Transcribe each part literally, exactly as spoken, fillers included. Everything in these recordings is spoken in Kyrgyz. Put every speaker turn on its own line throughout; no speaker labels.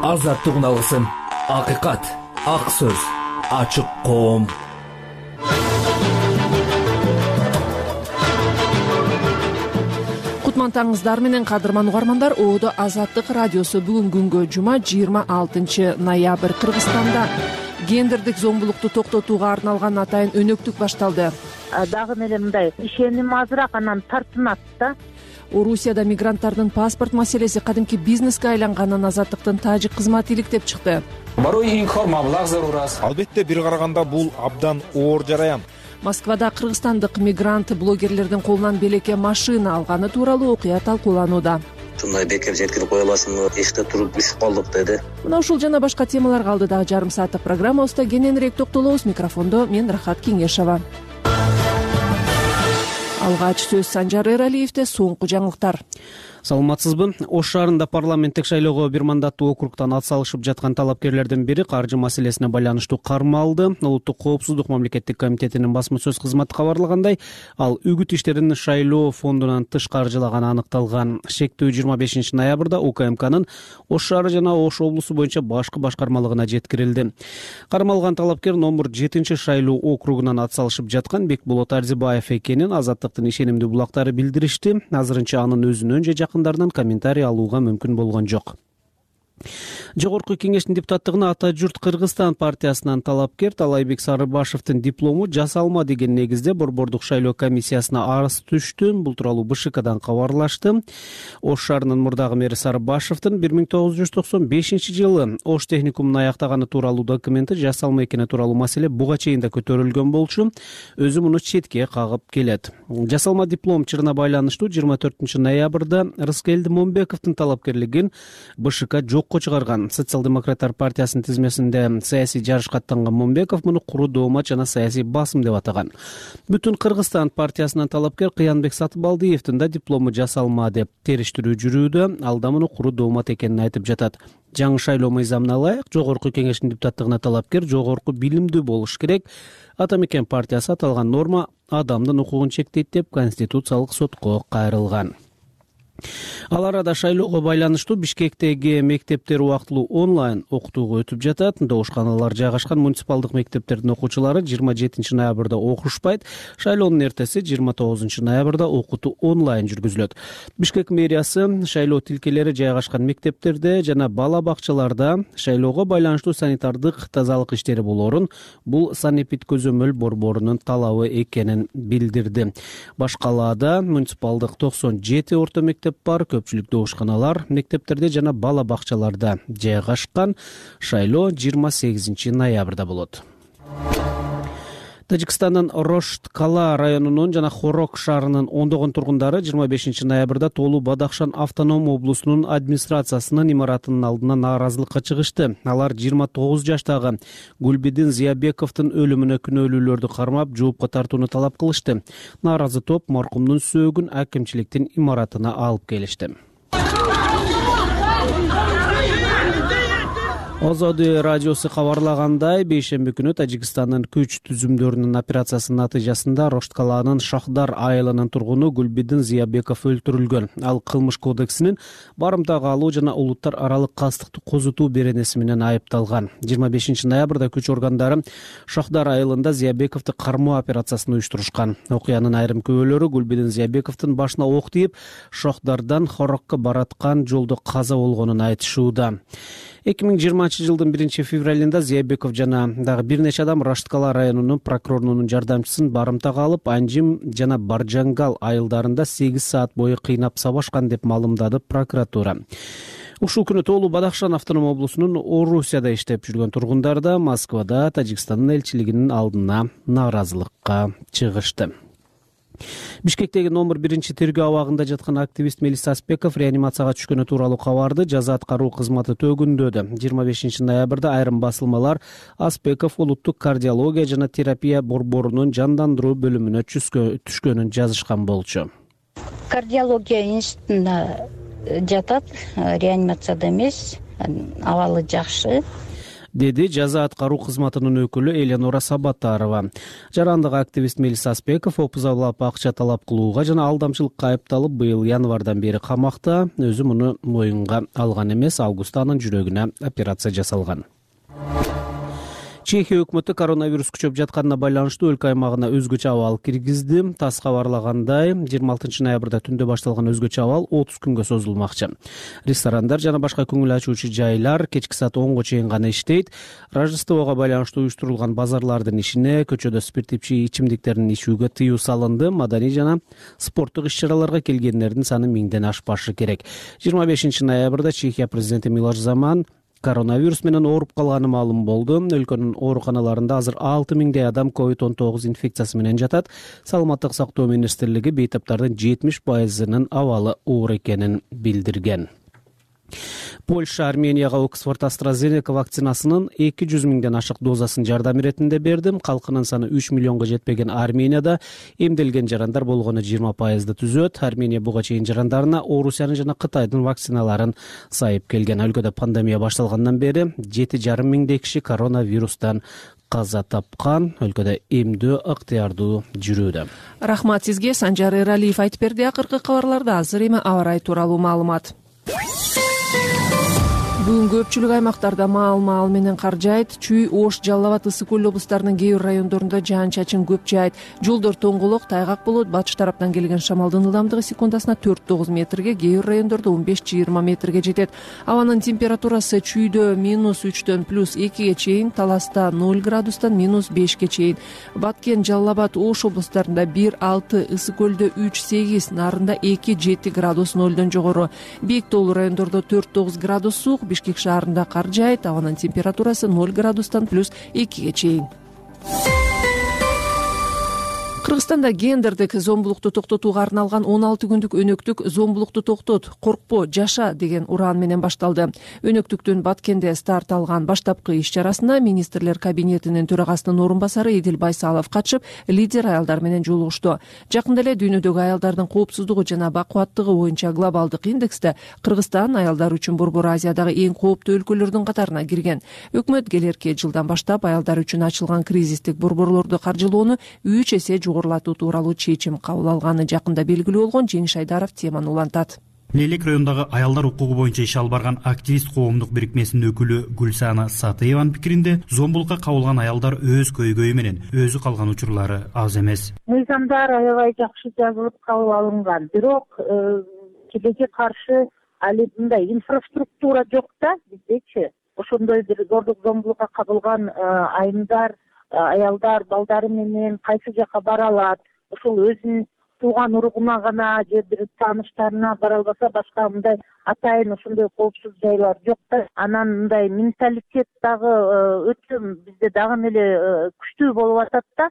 азаттыгын алгысың. Акыйкат, ак сөз, ачык коом.
Кутмантаңыздар менен кадырман угармандар, Оодо Азаттык радиосу бүгүн күнгө жума жыйырма алтынчы ноябрь Кыргызстанда гендердик зомбулукту токтотууга арналган атайын өнөктүк башталды.
Дагы эле мындай ишеним азыраак, анан тартынат да.
Орусияда мигранттардын паспорт маселеси кадимки бизнеске айланганын Азаттыктын тажик кызматы иликтеп чыкты.
Албетте, бир караганда бул абдан оор жараян.
Москвада кыргызстандык мигрант блогерлердин колунан белекке машина алганы тууралуу окуя талкууланууда.
Ушундай бекер жеткирип кое аласыңбы, эшикте туруп düşүп калдык деди.
Мына ушул жана башка темаларга алдыдагы жарым сааттык программабызда кененирээк токтолобуз. Микрофондо мен Рахат Кеңешова. Алгач сөз Санжар Эралиевде. Соңку жаңылыктар.
Саламатсызбы? Ош шаарында парламенттик шайлоого бир мандаттуу округтан ат салышып жаткан талапкерлердин бири каржы маселесине байланыштуу кармалды. Улуттук коопсуздук мамлекеттик комитетинин басма сөз кызматы кабарлагандай, ал үгүт иштерин шайлоо фондунан тыш каржылаганы аныкталган. Шектүү жыйырма бешинчи ноябрда УКМКнын Ош шаары жана Ош облусу боюнча башкы башкармалыгына жеткирилди. Кармалган талапкер номер жетинчи шайлоо округунан ат салышып жаткан Бекболот Арзибаев экенин Азаттыктын ишенимдүү булактары билдиришти. Азырынча анын өзүнөн же жакындарынан комментарий алууга мүмкүн болгон жок. Жогорку кеңештин депутаттыгына Ата журт Кыргызстан партиясынан талапкер Талайбек Сарыбашевдин диплому жасалма деген негизде Борбордук шайлоо комиссиясына арыз түштү. Бул тууралуу БШКдан кабарлашты. Ош шаарынын мурдагы мэри Сарыбашевдин бир миң тогуз жүз токсон бешинчи жылы Ош техникумун аяктаганы тууралуу документи жасалма экени тууралуу маселе буга чейин да көтөрүлгөн болчу. Өзү муну четке кагып келет. Жасалма диплом чырына байланыштуу жыйырма төртүнчү ноябрда Рыскелди Момбековдун талапкерлигин БШК жокко чыгарган. Социал-демократтар партиясынын тизмесинде саясий жарышка аттанган Момбеков муну куру доомат жана саясий басым деп атаган. Бүтүн Кыргызстан партиясынын талапкер Кыянбек Сатыбалдиевдин да диплому жасалма деп териштирүү жүрүүдө. Ал да муну куру доомат экенин айтып жатат. Жаңы шайлоо мыйзамына ылайык жогорку кеңештин депутаттыгына талапкер жогорку билимдүү болуш керек. Ата Мекен партиясы аталган норма адамдын укугун чектейт деп Конституциялык сотко кайрылган. Ал арада шайлоого байланыштуу Бишкектеги мектептер убактылуу онлайн окутууга өтүп жатат. Доошканалар жайгашкан муниципалдык мектептердин окуучулары жыйырма жетинчи ноябрда окушпайт. Шайлоонун эртеси жыйырма тогузунчу ноябрда окутуу онлайн жүргүзүлөт. Бишкек мэриясы шайлоо тилкелери жайгашкан мектептерде жана бала бакчаларда шайлоого байланыштуу санитардык тазалык иштери болоорун бул санэпид көзөмөл борборунун талабы экенин билдирди. Башкалаада муниципалдык токсон жети орто мектеп бар. Көпчүлүк доошканалар мектептерде жана бала бакчаларда жайгашкан. Шайлоо жыйырма сегизинчи ноябрда болот. Тажикстандын Рошт-Кала районунун жана Хорок шаарынын ондогон тургундары жыйырма бешинчи ноябрда Тоолу Бадахшан автоном облусунун администрациясынын имаратынын алдына нааразылыкка чыгышты. Алар жыйырма тогуз жаштагы Гүлбидин Зиябековдун өлүмүнө күнөөлүүлөрдү кармап, жоопко тартууну талап кылышты. Нааразы топ маркумдун сөөгүн акимчиликтин имаратына алып келишти. Озоду радиосу кабарлагандай, бейшемби күнү Тажикстандын күч түзүмдөрүнүн операциясынын натыйжасында Рошт-Каланын Шахдар айылынын тургуну Гүлбидин Зиябеков өлтүрүлгөн. Ал кылмыш кодексинин барымтага алуу жана улуттар аралык кастыкты козутуу беренеси менен айыпталган. жыйырма бешинчи ноябрда күч органдары Шахдар айылында Зиябековду кармоо операциясын уюштурушкан. Окуянын айрым күбөлөрү Гүлбидин Зиябековдун башына ок тийип, Шахдардан Хорокко бараткан жолдо каза болгонун айтышууда. эки миң жыйырманчы жылдын биринчи февралында Зиябеков жана дагы бир нече адам Рошт-Кала районунун прокурорунун жардамчысын барымтага алып, Анжим жана Баржангал айылдарында сегиз саат бою кыйнап сабашкан деп маалымдады прокуратура. Ушул күнү Тоолу Бадахшан автоном облусунун Орусияда иштеп жүргөн тургундар да Москвада Тажикстандын элчилигинин алдына нааразылыкка чыгышты. Бишкектеги номер биринчи тергөө абагында жаткан активист Мелис Аспеков реанимацияга түшкөнү тууралуу кабарды жаза аткаруу кызматы төгүндөдү. жыйырма бешинчи ноябрда айрым басылмалар Аспеков улуттук кардиология жана терапия борборунун жандандыруу бөлүмүнө түшкөнүн жазышкан болчу.
Кардиология институтунда жатат, реанимацияда эмес, абалы жакшы.
деди жаза аткаруу кызматынын өкүлү Эленора Сабатарова. Жарандык активист Мелис Аспеков опузалап акча талап кылууга жана алдамчылыкка айыпталып быйыл январдан бери камакта. Өзү муну моюнга алган эмес, августта анын жүрөгүнө операция жасалган. Чехия өкмөтү коронавирус күчөп жатканына байланыштуу өлкө аймагына өзгөчө абал киргизди. ТАСС кабарлагандай, жыйырма алтынчы ноябрда түндө башталган өзгөчө абал отуз күнгө созулмакчы. Ресторандар жана башка көңүл ачуучу жайлар кечки саат онго чейин гана иштейт. Рождествого байланыштуу уюштурулган базарлардын ишине, көчөдө спирттик ичимдиктердин ичүүгө тыюу салынды. Маданий жана спорттук иш-чараларга келгендердин саны миңден ашпашы керек. жыйырма бешинчи ноябрда Чехия президенти Милош Заман коронавирус менен ооруп калганы маалым болду. Өлкөнүн ооруканаларында азыр алты миңдей адам ковид он тогуз инфекциясы менен жатат. Саламаттык сактоо министрлиги бейтаптардын жетимиш пайызынын абалы оор экенин билдирген. Польша Арменияга Оксфорд AstraZeneca вакцинасынын эки жүз миңден ашык дозасын жардам иретинде берди. Калкынын саны үч миллионго жетпеген Арменияда эмделген жарандар болгону жыйырма пайызды түзөт. Армения буга чейин жарандарына Орусиянын жана Кытайдын вакциналарын сайып келген. Өлкөдө пандемия башталгандан бери жети жарым миңдей киши коронавирустан каза тапкан. Өлкөдө эмдөө ыктыярдуу жүрүүдө.
Рахмат сизге. Санжар Эралиев айтып берди. Акыркы кабарларда азыр эми аба ырайы тууралуу маалымат. Бүгүн көпчүлүк аймактарда маал-маал менен кар жаайт. Чүй, Ош, Жалал Абад, Ысык көл облустарынын кээ бир райондорунда жаан-чачын көп жаайт. Жолдор тоңголок, тайгак болот. Батыш тараптан келген шамалдын ылдамдыгы секундасына төрт тогуз метрге, кээ бир райондордо он беш жыйырма метрге жетет. Абанын температурасы чүйдө минус үчтөн плюс экиге чейин, Таласта ноль градустан минус бешке чейин. Баткен, Жалал Абад, Ош облустарында бир алты, Ысык көлдө үч сегиз, Нарында эки жети градус нолдон жогору. Бийик тоолуу райондордо төрт тогуз градус суук. Бишкек шаарында кар жаайт. Абанын температурасы ноль градустан плюс экиге чейин. Кыргызстанда гендердик зомбулукту токтотууга арналган он алты күндүк өнөктүк «Зомбулукту токтот, коркпо, жаша» деген ураан менен башталды. Өнөктүктүн Баткенде старт алган баштапкы иш-чарасына министрлер кабинетинин төрагасынын орун басары Эдил Байсалов катышып, лидер аялдар менен жолугушту. Жакында эле дүйнөдөгү аялдардын коопсуздугу жана бакубаттыгы боюнча глобалдык индексте Кыргызстан аялдар үчүн Борбор Азиядагы эң кооптуу өлкөлөрдүн катарына кирген. Өкмөт келерки жылдан баштап аялдар үчүн ачылган кризистик борборлорду каржылоону үч эсе жогорулатуу тууралуу чечим кабыл алганы жакында белгилүү болгон. Жеңиш Айдаров теманы улантат.
Лелек райондагы аялдар укугу боюнча иш алып барган активист коомдук бирикмесинин өкүлү Гүлсана Сатыеванын пикиринде, зомбулукка кабылган аялдар өз көйгөйү менен өзү калган учурлары аз эмес.
Мыйзамдар аябай жакшы жазылып кабыл алынган, бирок тилекке каршы али мындай инфраструктура жок да биздечи. Ошондой бир зордук зомбулукка кабылган айымдар, аялдар балдары менен кайсы жака бара алат, ошол өзүнүн тууган уругуна гана же бир тааныштарына бара албаса, башка мындай атайын ошондой коопсуз жайлар жок да. Анан мындай менталитет дагы өтө бизде дагы эле күчтүү болуп атат да.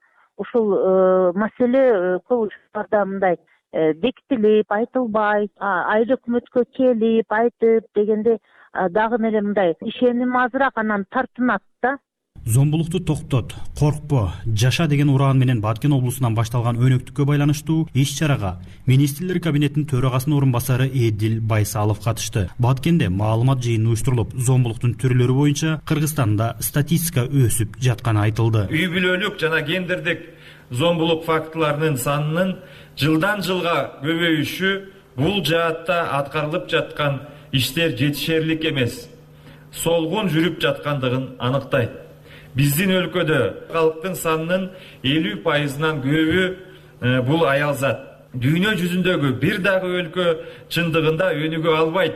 Ушул маселе көп учурларда мындай бекитилип, айтылбай, айыл өкмөткө келип, айтып дегенде дагы эле мындай ишеним азыраак, анан тартынат да.
Зомбулукту токтот, коркпо, жаша деген ураан менен Баткен облусунан башталган өнөктүккө байланыштуу иш-чарага министрлер кабинетинин төрагасынын орун басары Эдил Байсалов катышты. Баткенде маалымат жыйыны уюштурулуп, зомбулуктун түрлөрү боюнча Кыргызстанда статистика өсүп жатканы айтылды.
Үй бүлөлүк жана гендердик зомбулук фактыларынын санынын жылдан жылга көбөйүшү бул жаатта аткарылып жаткан иштер жетишерлик эмес, солгун жүрүп жаткандыгын аныктайт. Биздин өлкөдө калктын санынын элүү пайызынан көбү бул аял зат. Дүйнө жүзүндөгү бир дагы өлкө чындыгында өнүгө албайт.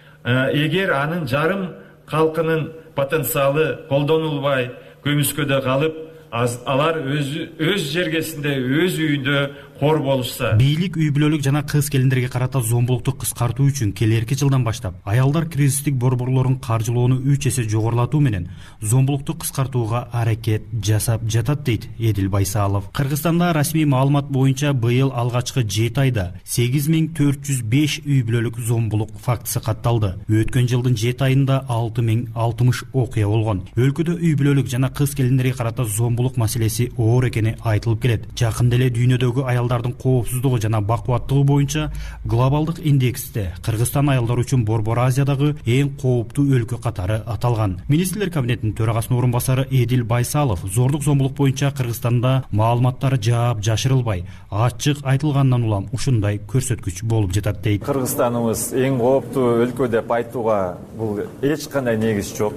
Эгер анын жарым калкынын потенциалы колдонулбай, көмүскөдө калып, алар өз өз жергесинде, өз үйүндө кор болушса.
Бийлик үй бүлөлүк жана кыз келиндерге карата зомбулукту кыскартуу үчүн келерки жылдан баштап аялдар кризистик борборлорун каржылоону үч эсе жогорулатуу менен зомбулукту кыскартууга аракет жасап жатат дейт Эдил Байсалов. Кыргызстанда расмий маалымат боюнча быйыл алгачкы жети айда сегиз миң төрт жүз беш үй бүлөлүк зомбулук фактысы катталды. Өткөн жылдын жети айында алты миң алтымыш окуя болгон. Өлкөдө үй бүлөлүк жана кыз келиндерге карата зомбулук маселеси оор экени айтылып келет. Жакында эле дүйнөдөгү аялдар аялдардын коопсуздугу жана бакубаттыгы боюнча глобалдык индексте Кыргызстан аялдар үчүн Борбор Азиядагы эң кооптуу өлкө катары аталган. Министрлер кабинетинин төрагасынын орун басары Эдил Байсалов зордук зомбулук боюнча Кыргызстанда маалыматтар жаап жашырылбай, ачык айтылгандан улам ушундай көрсөткүч болуп жатат дейт.
Кыргызстаныбыз эң кооптуу өлкө деп айтууга бул эч кандай негиз жок.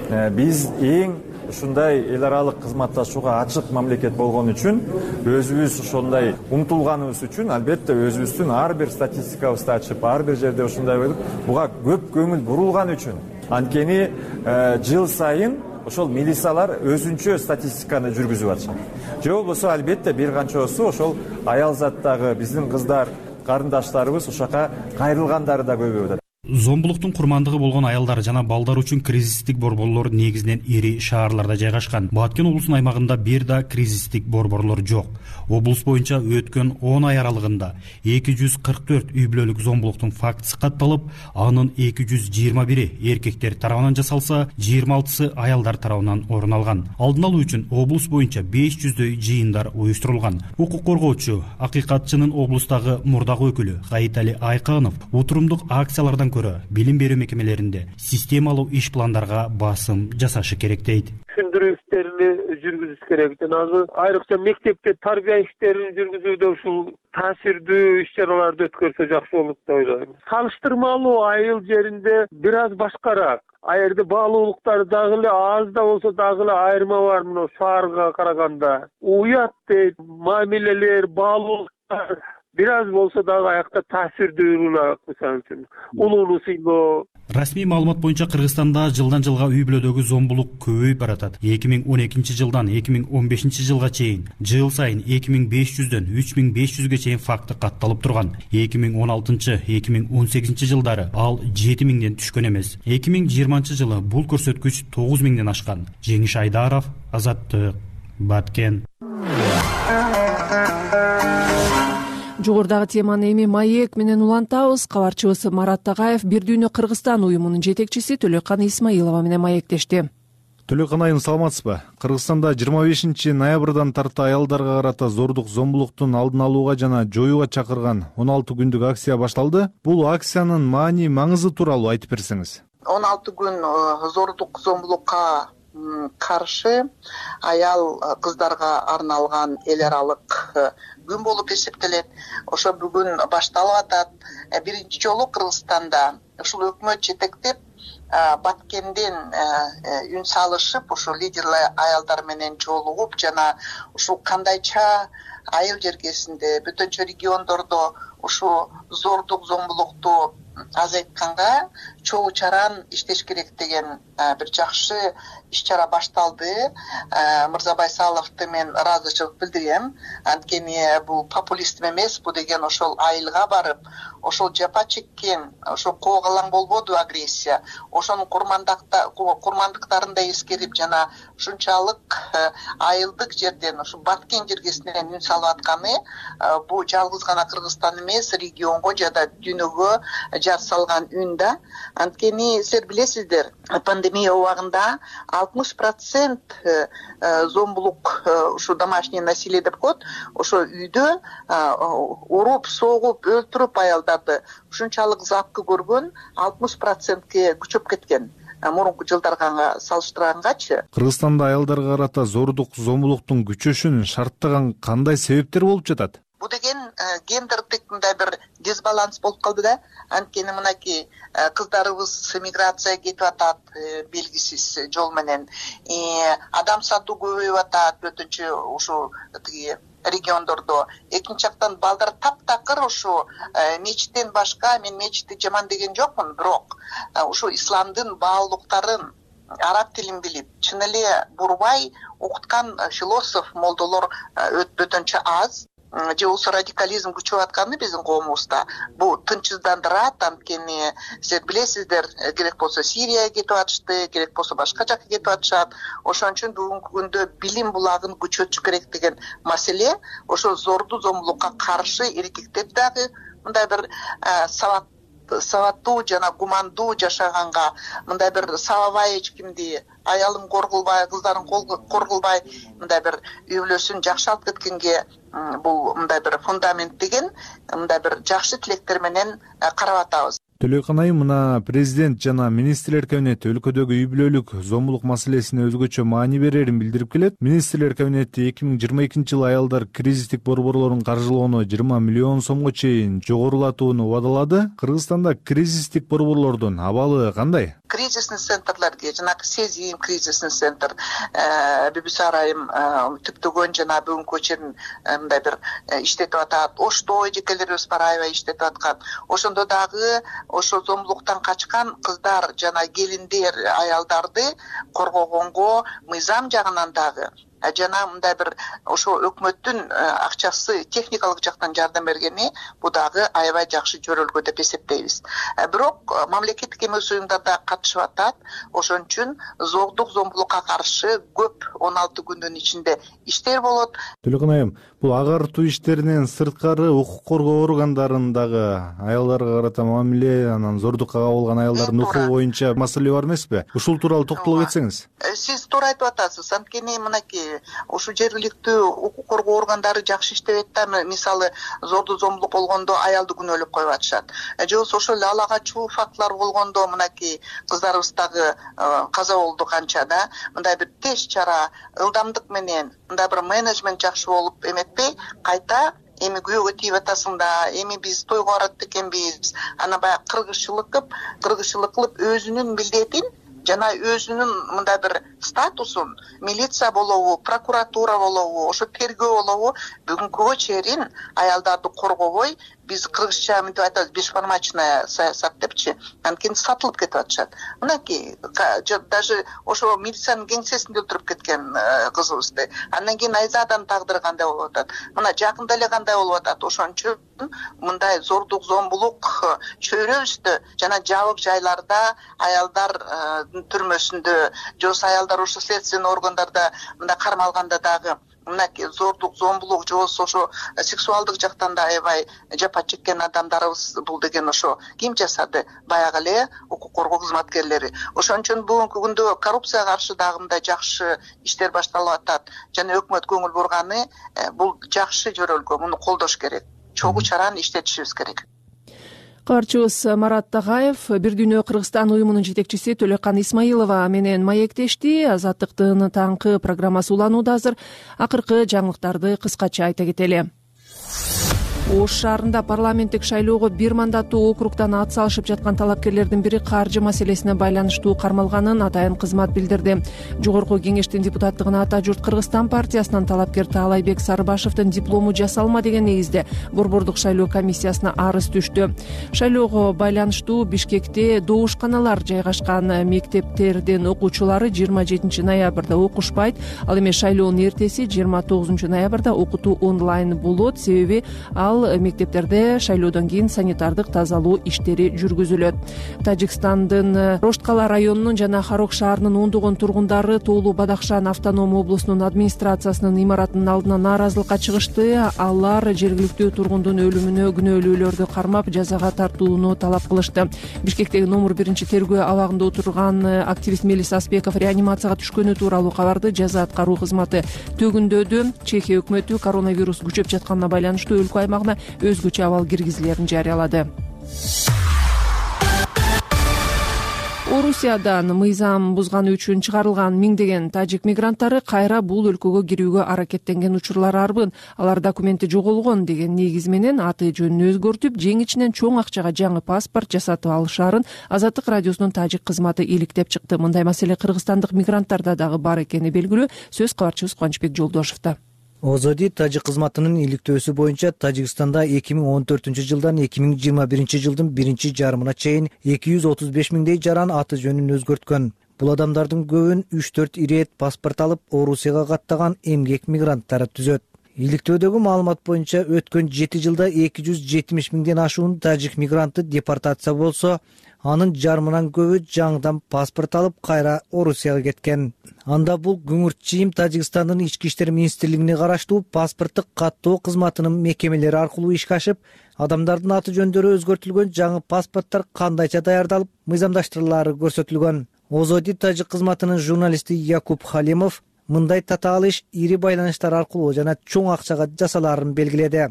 Биз эң ушундай эл аралык кызматташууга ачык мамлекет болгон үчүн, өзүбүз ошондой умтулганыбыз үчүн албетте өзүбүздүн ар бир статистикабызды ачып, ар бир жерде ушундай болуп, буга көп көңүл бурулган үчүн. Анткени жыл сайын ошол милициялар өзүнчө статистиканы жүргүзүп атышат. Же болбосо албетте бир канчоосу ошол аял заттагы биздин кыздар, карындаштарыбыз ошака кайрылгандары да көбөйүп атат.
Зомбулуктун курмандыгы болгон аялдар жана балдар үчүн кризистик борборлор негизинен ири шаарларда жайгашкан. Баткен облусунун аймагында бир да кризистик борборлор жок. Облус боюнча өткөн он ай аралыгында эки жүз кырк төрт үй бүлөлүк зомбулуктун фактысы катталып, анын эки жүз жыйырма бири эркектер тарабынан жасалса, жыйырма алтысы аялдар тарабынан орун алган. Алдын алуу үчүн облус боюнча беш жүздөй жыйындар уюштурулган. Укук коргоочу, акыйкатчынын облустагы мурдагы өкүлү Кайытали Айканов отурумдук акциялардан көрө билим берүү мекемелеринде системалуу иш пландарга басым жасашы керек дейт.
Түшүндүрүү иштерин жүргүзүш керек. Жанагы айрыкча мектепте тарбия иштерин жүргүзүүдө ушул таасирдүү иш-чараларды өткөрсө жакшы болот деп ойлойм. Салыштырмалуу айыл жеринде бир аз башкараак. Айырды баалуулуктар дагы эле аз да болсо дагы эле айырма бар мына шаарга караганда. Уят дейт, мамилелер, баалуулуктар бир аз болсо дагы аякта таасирдүү, мисалы үчүн улууну сыйлоо.
Расмий маалымат боюнча Кыргызстанда жылдан жылга үй бүлөдөгү зомбулук көбөйүп баратат. эки миң он экинчи жылдан эки миң он бешинчи жылга чейин жыл сайын эки миң беш жүздөн үч миң беш жүзгө чейин факты катталып турган. эки миң он алтынчы — эки миң он сегизинчи жылдары ал жети миңден түшкөн эмес. эки миң жыйырманчы жылы бул көрсөткүч тогуз миңден ашкан. Жеңиш Айдаров, Азаттык, Баткен.
Жогорудагы теманы эми маек менен улантабыз. Кабарчыбыз Марат Тагаев Бир дүйнө Кыргызстан уюмунун жетекчиси Төлөкан Исмаилова менен маектешти.
Төлөкан айым, саламатсызбы? Кыргызстанда жыйырма бешинчи ноябрдан тарта аялдарга карата зордук зомбулуктун алдын алууга жана жоюуга чакырган он алты күндүк акция башталды. Бул акциянын маани, маңызы тууралуу айтып берсеңиз.
он алты күн зордук зомбулукка каршы аял кыздарга арналган эл аралык күн болуп эсептелет. Ошо бүгүн башталып атат. Биринчи жолу Кыргызстанда ушул өкмөт жетектеп Баткенден үн салышып, ушул лидерлер аялдар менен жолугуп жана ушул кандайча айыл жергесинде, бүтүнчө региондордо ушул зордук зомбулукту азайтканга чогуу чаран иштеш керек деген бир жакшы иш-чара башталды. Мырза Байсаловду мен ыраазычылык билдирем. Анткени бул популизм эмес, бул деген ошол айылга барып, ошол жапа чеккен, ошол коогалаң болбоду агрессия, ошонун курмандыктарын да эскерип жана ушунчалык айылдык жерден, ушу Баткен жергесинен үн салып атканы бул жалгыз гана Кыргызстан эмес, регионго жада дүйнөгө жар салган үн да. Анткени силер билесиздер, пандемия убагында алтымыш процент зомбулук, ушу домашний насилие деп коет, ошо үйдө уруп, согуп, өлтүрүп аялдарды ушунчалык запкы көргөн алтымыш процентке күчөп кеткен. Мурунку жылдарга салыштыргангачы.
Кыргызстанда аялдарга карата зордук зомбулуктун күчөшүн шарттаган кандай себептер болуп жатат?
Бул деген гендердик мындай бир дисбаланс болуп калды да. Анткени мынакей кыздарыбыз миграцияга кетип атат белгисиз жол менен. Адам сатуу көбөйүп атат өтүнчү ушу тиги региондордо. Экинчи жактан балдар таптакыр ушу мечиттен башка, мен мечитти жаман деген жокмун, бирок ушу исламдын баалуулуктарын, араб тилин билип, чын эле бурбай окуткан философ, молдолор өтөнчө аз. Же болсо радикализм күчөп атканы биздин коомубузда. Бул тынчсыздандырат, анткени силер билесиздер, керек болсо Сирияга кетип атышты, керек болсо башка жакка кетип атышат. Ошон үчүн бүгүнкү күндө билим булагын күчөтүш керек деген маселе. Ошо зордуу зомбулукка каршы эркектер дагы мындай бир сабак сабаттуу жана гумандуу жашаганга, мындай бир сабабай эч кимди, аялым коргулбай, кыздарым коргулбай мындай бир үй бүлөсүн жакшы алып кеткенге бул мындай бир фундамент деген мындай бир жакшы тилектер менен карап атабыз.
Төлөйкан айым, мына президент жана министрлер кабинети өлкөдөгү үй бүлөлүк зомбулук маселесине өзгөчө маани берерин билдирип келет. Министрлер кабинети эки миң жыйырма экинчи жылы аялдар кризистик борборлорун каржылоону жыйырма миллион сомго чейин жогорулатууну убадалады. Кыргызстанда кризистик борборлордун абалы кандай?
Кризисный центрлерге, жанагы Сезим кризисный центр, Бибиса айым түптөгөн жана бүгүнкү чейин мындай бир иштетип атат. Ошто эжекелерибиз бар аябай иштетип аткан. Ошондо дагы ошо зомбулуктан качкан кыздар жана келиндер, аялдарды коргогонго мыйзам жагынан дагы жана мындай бир ошо өкмөттүн акчасы техникалык жактан жардам бергени бул дагы аябай жакшы жөрөлгө деп эсептейбиз. Бирок мамлекеттик эмес уюмдар да катышып атат. Ошон үчүн зордук зомбулукка каршы көп он алты күндүн ичинде иштер болот.
Төлөйкан айым, бул агартуу иштеринен сырткары укук коргоо органдарындагы аялдарга карата мамиле, анан зордукка кабылган аялдардын укугу боюнча маселе бар эмеспи? Ушул тууралуу токтоло кетсеңиз.
Сиз туура айтып атасыз. Анткени мынакей ушу жергиликтүү укук коргоо органдары жакшы иштебейт да. Мисалы, зордуу зомбулук болгондо аялды күнөөлөп коюп атышат. Же болбосо ошол эле ала качуу фактылары болгондо мынакей кыздарыбыз дагы каза болду канча да. Мындай бир тез чара, ылдамдык менен, мындай бир менеджмент жакшы болуп эметпей, кайта эми күйөөгө тийип атасың да, эми биз тойго барат экенбиз, ана баягы кыргызчылык кылып, кыргызчылык кылып өзүнүн милдетин жана өзүнүн мындай бир статусун милиция болобу, прокуратура болобу, ошо тергөө болобу бүгүнкүгө чейин аялдарды коргобой, биз кыргызча мынтип айтабыз, бешформачная саясат депчи, анткени сатылып кетип атышат. Мынакей даже ошо милициянын кеңсесинде өлтүрүп кеткен кызыбызды. Андан кийин Айзаданын тагдыры кандай болуп атат? Мына жакында эле кандай болуп атат? Ошон үчүн мындай зордук зомбулук чөйрөбүздө жана жабык жайларда, аялдар түрмөсүндө, жос аялдар ошо следственный органдарда мындай кармалганда дагы мынакей зордук зомбулук же болбосо ошо сексуалдык жактан да аябай жапа чеккен адамдарыбыз бул деген ошо ким жасады? Баягы эле укук коргоо кызматкерлери. Ошон үчүн бүгүнкү күндө коррупцияга каршы дагы мындай жакшы иштер башталып атат. Жана өкмөт көңүл бурганы бул жакшы жөрөлгө, муну колдош керек. Чогуу чараны иштетишибиз керек.
Кабарчыбыз Марат Тагаев Бир дүйнө Кыргызстан уюмунун жетекчиси Төлөйкан Исмаилова менен маектешти. Азаттыктын таңкы программасы уланууда азыр. Акыркы жаңылыктарды кыскача айта кетели. Ош шаарында парламенттик шайлоого бир мандаттуу округдан ат салышып жаткан талапкерлердин бири каржы маселесине байланыштуу кармалганын атайын кызмат билдирди. Жогорку кеңештин депутаттыгына Ата журт Кыргызстан партиясынан талапкер Таалайбек Сарыбашевдин диплому жасалма деген негизде борбордук шайлоо комиссиясына арыз түштү. Шайлоого байланыштуу Бишкекте добушканалар жайгашкан мектептердин окуучулары жыйырма жетинчи ноябрда окушпайт. Ал эми шайлоонун эртеси жыйырма тогузунчу ноябрда окутуу онлайн болот. Себеби ал мектептерде шайлоодон кийин санитардык тазалоо иштери жүргүзүлөт. Тажикстандын Рошткала районунун жана Харок шаарынын ондогон тургундары Тоолуу Бадахшан автоном облусунун администрациясынын имаратынын алдына нааразылыкка чыгышты. Алар жергиликтүү тургундун өлүмүнө күнөөлүүлөрдү кармап жазага тартууну талап кылышты. Бишкектеги номер биринчи тергөө абагында отурган активист Мелис Аспеков реанимацияга түшкөнү тууралуу кабарды жаза аткаруу кызматы төгүндөдү. Чехия өкмөтү коронавирус күчөп жатканына байланыштуу өлкө аймагына өзгөчө абал киргизилерин жарыялады. Орусиядан мыйзам бузганы үчүн чыгарылган миңдеген тажик мигранттары кайра бул өлкөгө кирүүгө аракеттенген учурлар арбын. Алар документи жоголгон деген негиз менен аты жөнүн өзгөртүп, жең ичинен чоң акчага жаңы паспорт жасатып алышаарын Азаттык радиосунун тажик кызматы иликтеп чыкты. Мындай маселе кыргызстандык мигранттарда дагы бар экени белгилүү. Сөз кабарчыбыз Кубанычбек Жолдошевдо.
Озоди тажик кызматынын иликтөөсү боюнча Тажикстанда эки миң он төртүнчү жылдан эки миң жыйырма биринчи жылдын биринчи жарымына чейин эки жүз отуз беш миңдей жаран аты жөнүн өзгөрткөн. Бул адамдардын көбүн үч төрт ирет паспорт алып Орусияга каттаган эмгек мигранттары түзөт. иликтөөдөгү маалымат боюнча өткөн жети жылда эки жүз жетимиш миңден ашуун тажик мигранты депортация болсо, анын жарымынан көбү жаңыдан паспорт алып кайра Орусияга кеткен. Анда бул күңүрт чийим Тажикстандын ички иштер министрлигине караштуу паспорттук каттоо кызматынын мекемелери аркылуу ишке ашып, адамдардын аты жөндөрү өзгөртүлгөн жаңы паспорттор кандайча даярдалып, мыйзамдаштырылаары көрсөтүлгөн. Озоди тажик кызматынын журналисти Якуб Халимов мындай татаал иш ири байланыштар аркылуу жана чоң акчага жасалаарын белгиледи.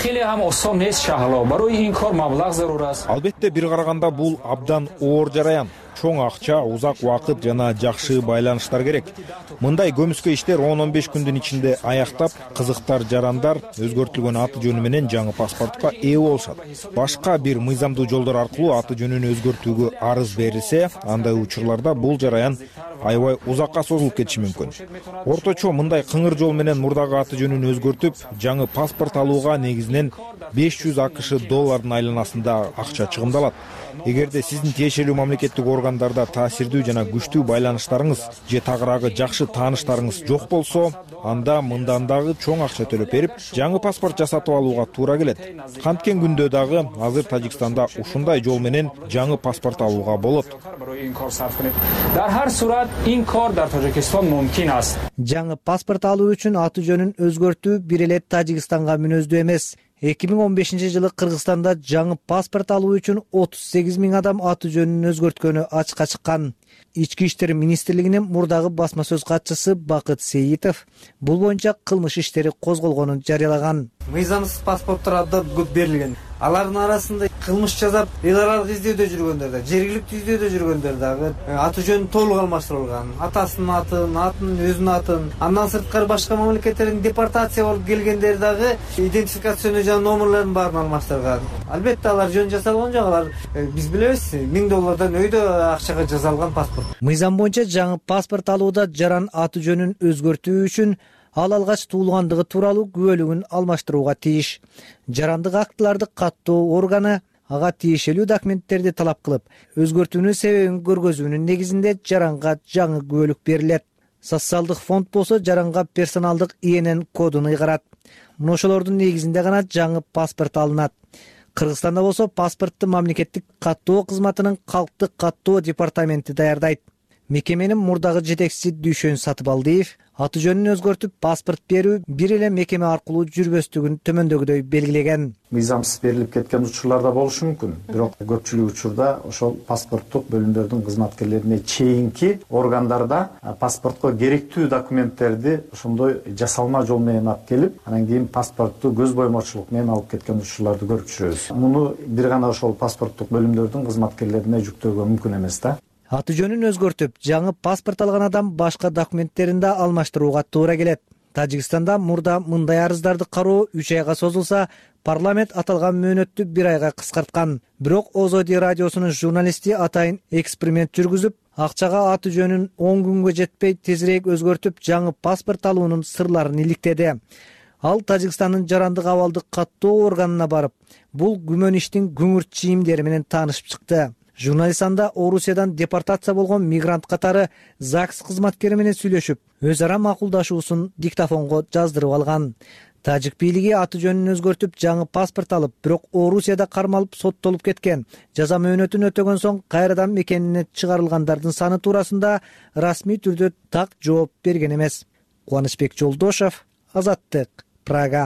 Албетте бир караганда бул абдан оор жараян. Чоң акча, узак убакыт жана жакшы байланыштар керек. Мындай көмүскө иштер он он беш күндүн ичинде аяктап, кызыктар жарандар өзгөртүлгөн аты жөнү менен жаңы паспортко ээ болушат. Башка бир мыйзамдуу жолдор аркылуу аты жөнүн өзгөртүүгө арыз берилсе, андай учурларда бул жараян аябай узакка созулуп кетиши мүмкүн. Орточо мындай кыңыр жол менен мурдагы аты жөнүн өзгөртүп, жаңы паспорт алууга негизинен беш жүз акш доллардын айланасында акча чыгымдалат. Эгерде сиздин тиешелүү мамлекеттик органдарда таасирдүү жана күчтүү байланыштарыңыз же тагыраагы жакшы тааныштарыңыз жок болсо, анда мындан дагы чоң акча төлөп берип, жаңы паспорт жасатып алууга туура келет. Канткен күндө дагы азыр Тажикстанда ушундай жол менен жаңы паспорт алууга болот.
Жаңы паспорт алуу үчүн аты жөнүн өзгөртүү бир эле Тажикстанга мүнөздүү эмес. эки миң он бешинчи жылы Кыргызстанда жаңы паспорт алуу үчүн отуз сегиз миң адам аты жөнүн өзгөрткөнү ачыкка чыккан. Ички иштер министрлигинин мурдагы басма сөз катчысы Бакыт Сейитов бул боюнча кылмыш иштери козголгонун жарыялаган.
Мыйзамсыз паспорттор абдан көп берилген. Алардын арасында кылмыш жасап, эл аралык издөөдө жүргөндөр да, жергиликтүү издөөдө жүргөндөр дагы аты жөнү толук алмаштырылган. Атасынын атын, атын, өзүнүн атын, андан сырткары башка мамлекеттердин депортация болуп келгендер дагы идентификационный жана номерлерин баарын алмаштырган. Албетте алар жөн жасалган жок, алар биз билебиз, миң доллардан өйдө акчага жасалган паспорт.
Мыйзам боюнча жаңы паспорт алууда жаран аты жөнүн өзгөртүү үчүн ал алгач туулгандыгы тууралуу күбөлүгүн алмаштырууга тийиш. Жарандык актыларды каттоо органы ага тиешелүү документтерди талап кылып, өзгөртүүнүн себебин көргөзүүнүн негизинде жаранга жаңы күбөлүк берилет. Социалдык фонд болсо жаранга персоналдык ай эн эн кодун ыйгарат. Мына ошолордун негизинде гана жаңы паспорт алынат. Кыргызстанда болсо паспортту мамлекеттик каттоо кызматынын калктык каттоо департаменти даярдайт. Мекеменин мурдагы жетекчиси Дүйшөн Сатыбалдиев аты жөнүн өзгөртүп паспорт берүү бир эле мекеме аркылуу жүрбөстүгүн төмөндөгүдөй белгилеген.
Мыйзамсыз берилип кеткен учурлар да болушу мүмкүн. Бирок көпчүлүк учурда ошол паспорттук бөлүмдөрдүн кызматкерлерине чейинки органдарда паспортко керектүү документтерди ошондой жасалма жол менен алып келип, анан кийин паспортту көз боймочулук менен алып кеткен учурларды көрүп жүрөбүз. Муну бир гана ошол паспорттук бөлүмдөрдүн кызматкерлерине жүктөөгө мүмкүн эмес да.
Аты жөнүн өзгөртүп, жаңы паспорт алган адам башка документтерин да алмаштырууга туура келет. Тажикстанда мурда мындай арыздарды кароо үч айга созулса, парламент аталган мөөнөттү бир айга кыскарткан. Бирок Озоди радиосунун журналисти атайын эксперимент жүргүзүп, акчага аты жөнүн он күнгө жетпей тезирээк өзгөртүп, жаңы паспорт алуунун сырларын иликтеди. Ал Тажикстандын жарандык абалдык каттоо органына барып, бул күмөн иштин күңүрт чийимдери менен таанышып чыкты. Журналист анда Орусиядан депортация болгон мигрант катары ЗАГС кызматкери менен сүйлөшүп, өз ара макулдашуусун диктофонго жаздырып алган. Тажик бийлиги аты жөнүн өзгөртүп, жаңы паспорт алып, бирок Орусияда кармалып соттолуп кеткен, жаза мөөнөтүн өтөгөн соң кайрадан мекенине чыгарылгандардын саны туурасында расмий түрдө так жооп берген эмес. Кубанычбек Жолдошов, Азаттык, Прага.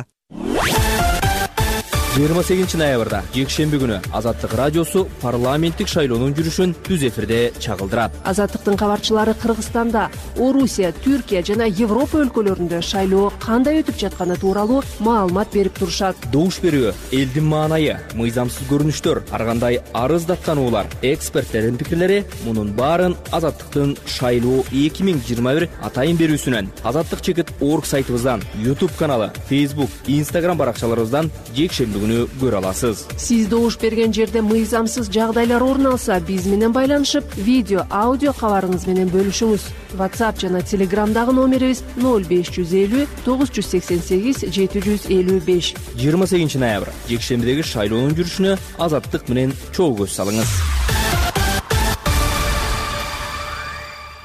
жыйырма сегизинчи ноябрда жекшемби күнү Азаттык радиосу парламенттик шайлоонун жүрүшүн түз эфирде чагылдырат.
Азаттыктын кабарчылары Кыргызстанда, Орусия, Түркия жана Европа өлкөлөрүндө шайлоо кандай өтүп жатканы тууралуу маалымат берип турушат.
Добуш берүү, элдин маанайы, мыйзамсыз көрүнүштөр, ар кандай арыз даттануулар, эксперттердин пикирлери мунун баарын Азаттыктын шайлоо эки миң жыйырма бир атайын берүүсүнөн, Азаттык чекит орг сайтыбыздан, YouTube каналы, Facebook, Instagram баракчаларыбыздан жекшемби көрө аласыз.
Сиз добуш берген жерде мыйзамсыз жагдайлар орун алса, биз менен байланышып, видео, аудио кабарыңыз менен бөлүшүңүз. WhatsApp жана Telegramдагы номерибиз ноль беш жүз элүү тогуз жүз сексен сегиз жети жүз элүү беш.
жыйырма сегизинчи ноябрь жекшембидеги шайлоонун жүрүшүнө Азаттык менен чогуу көз салыңыз.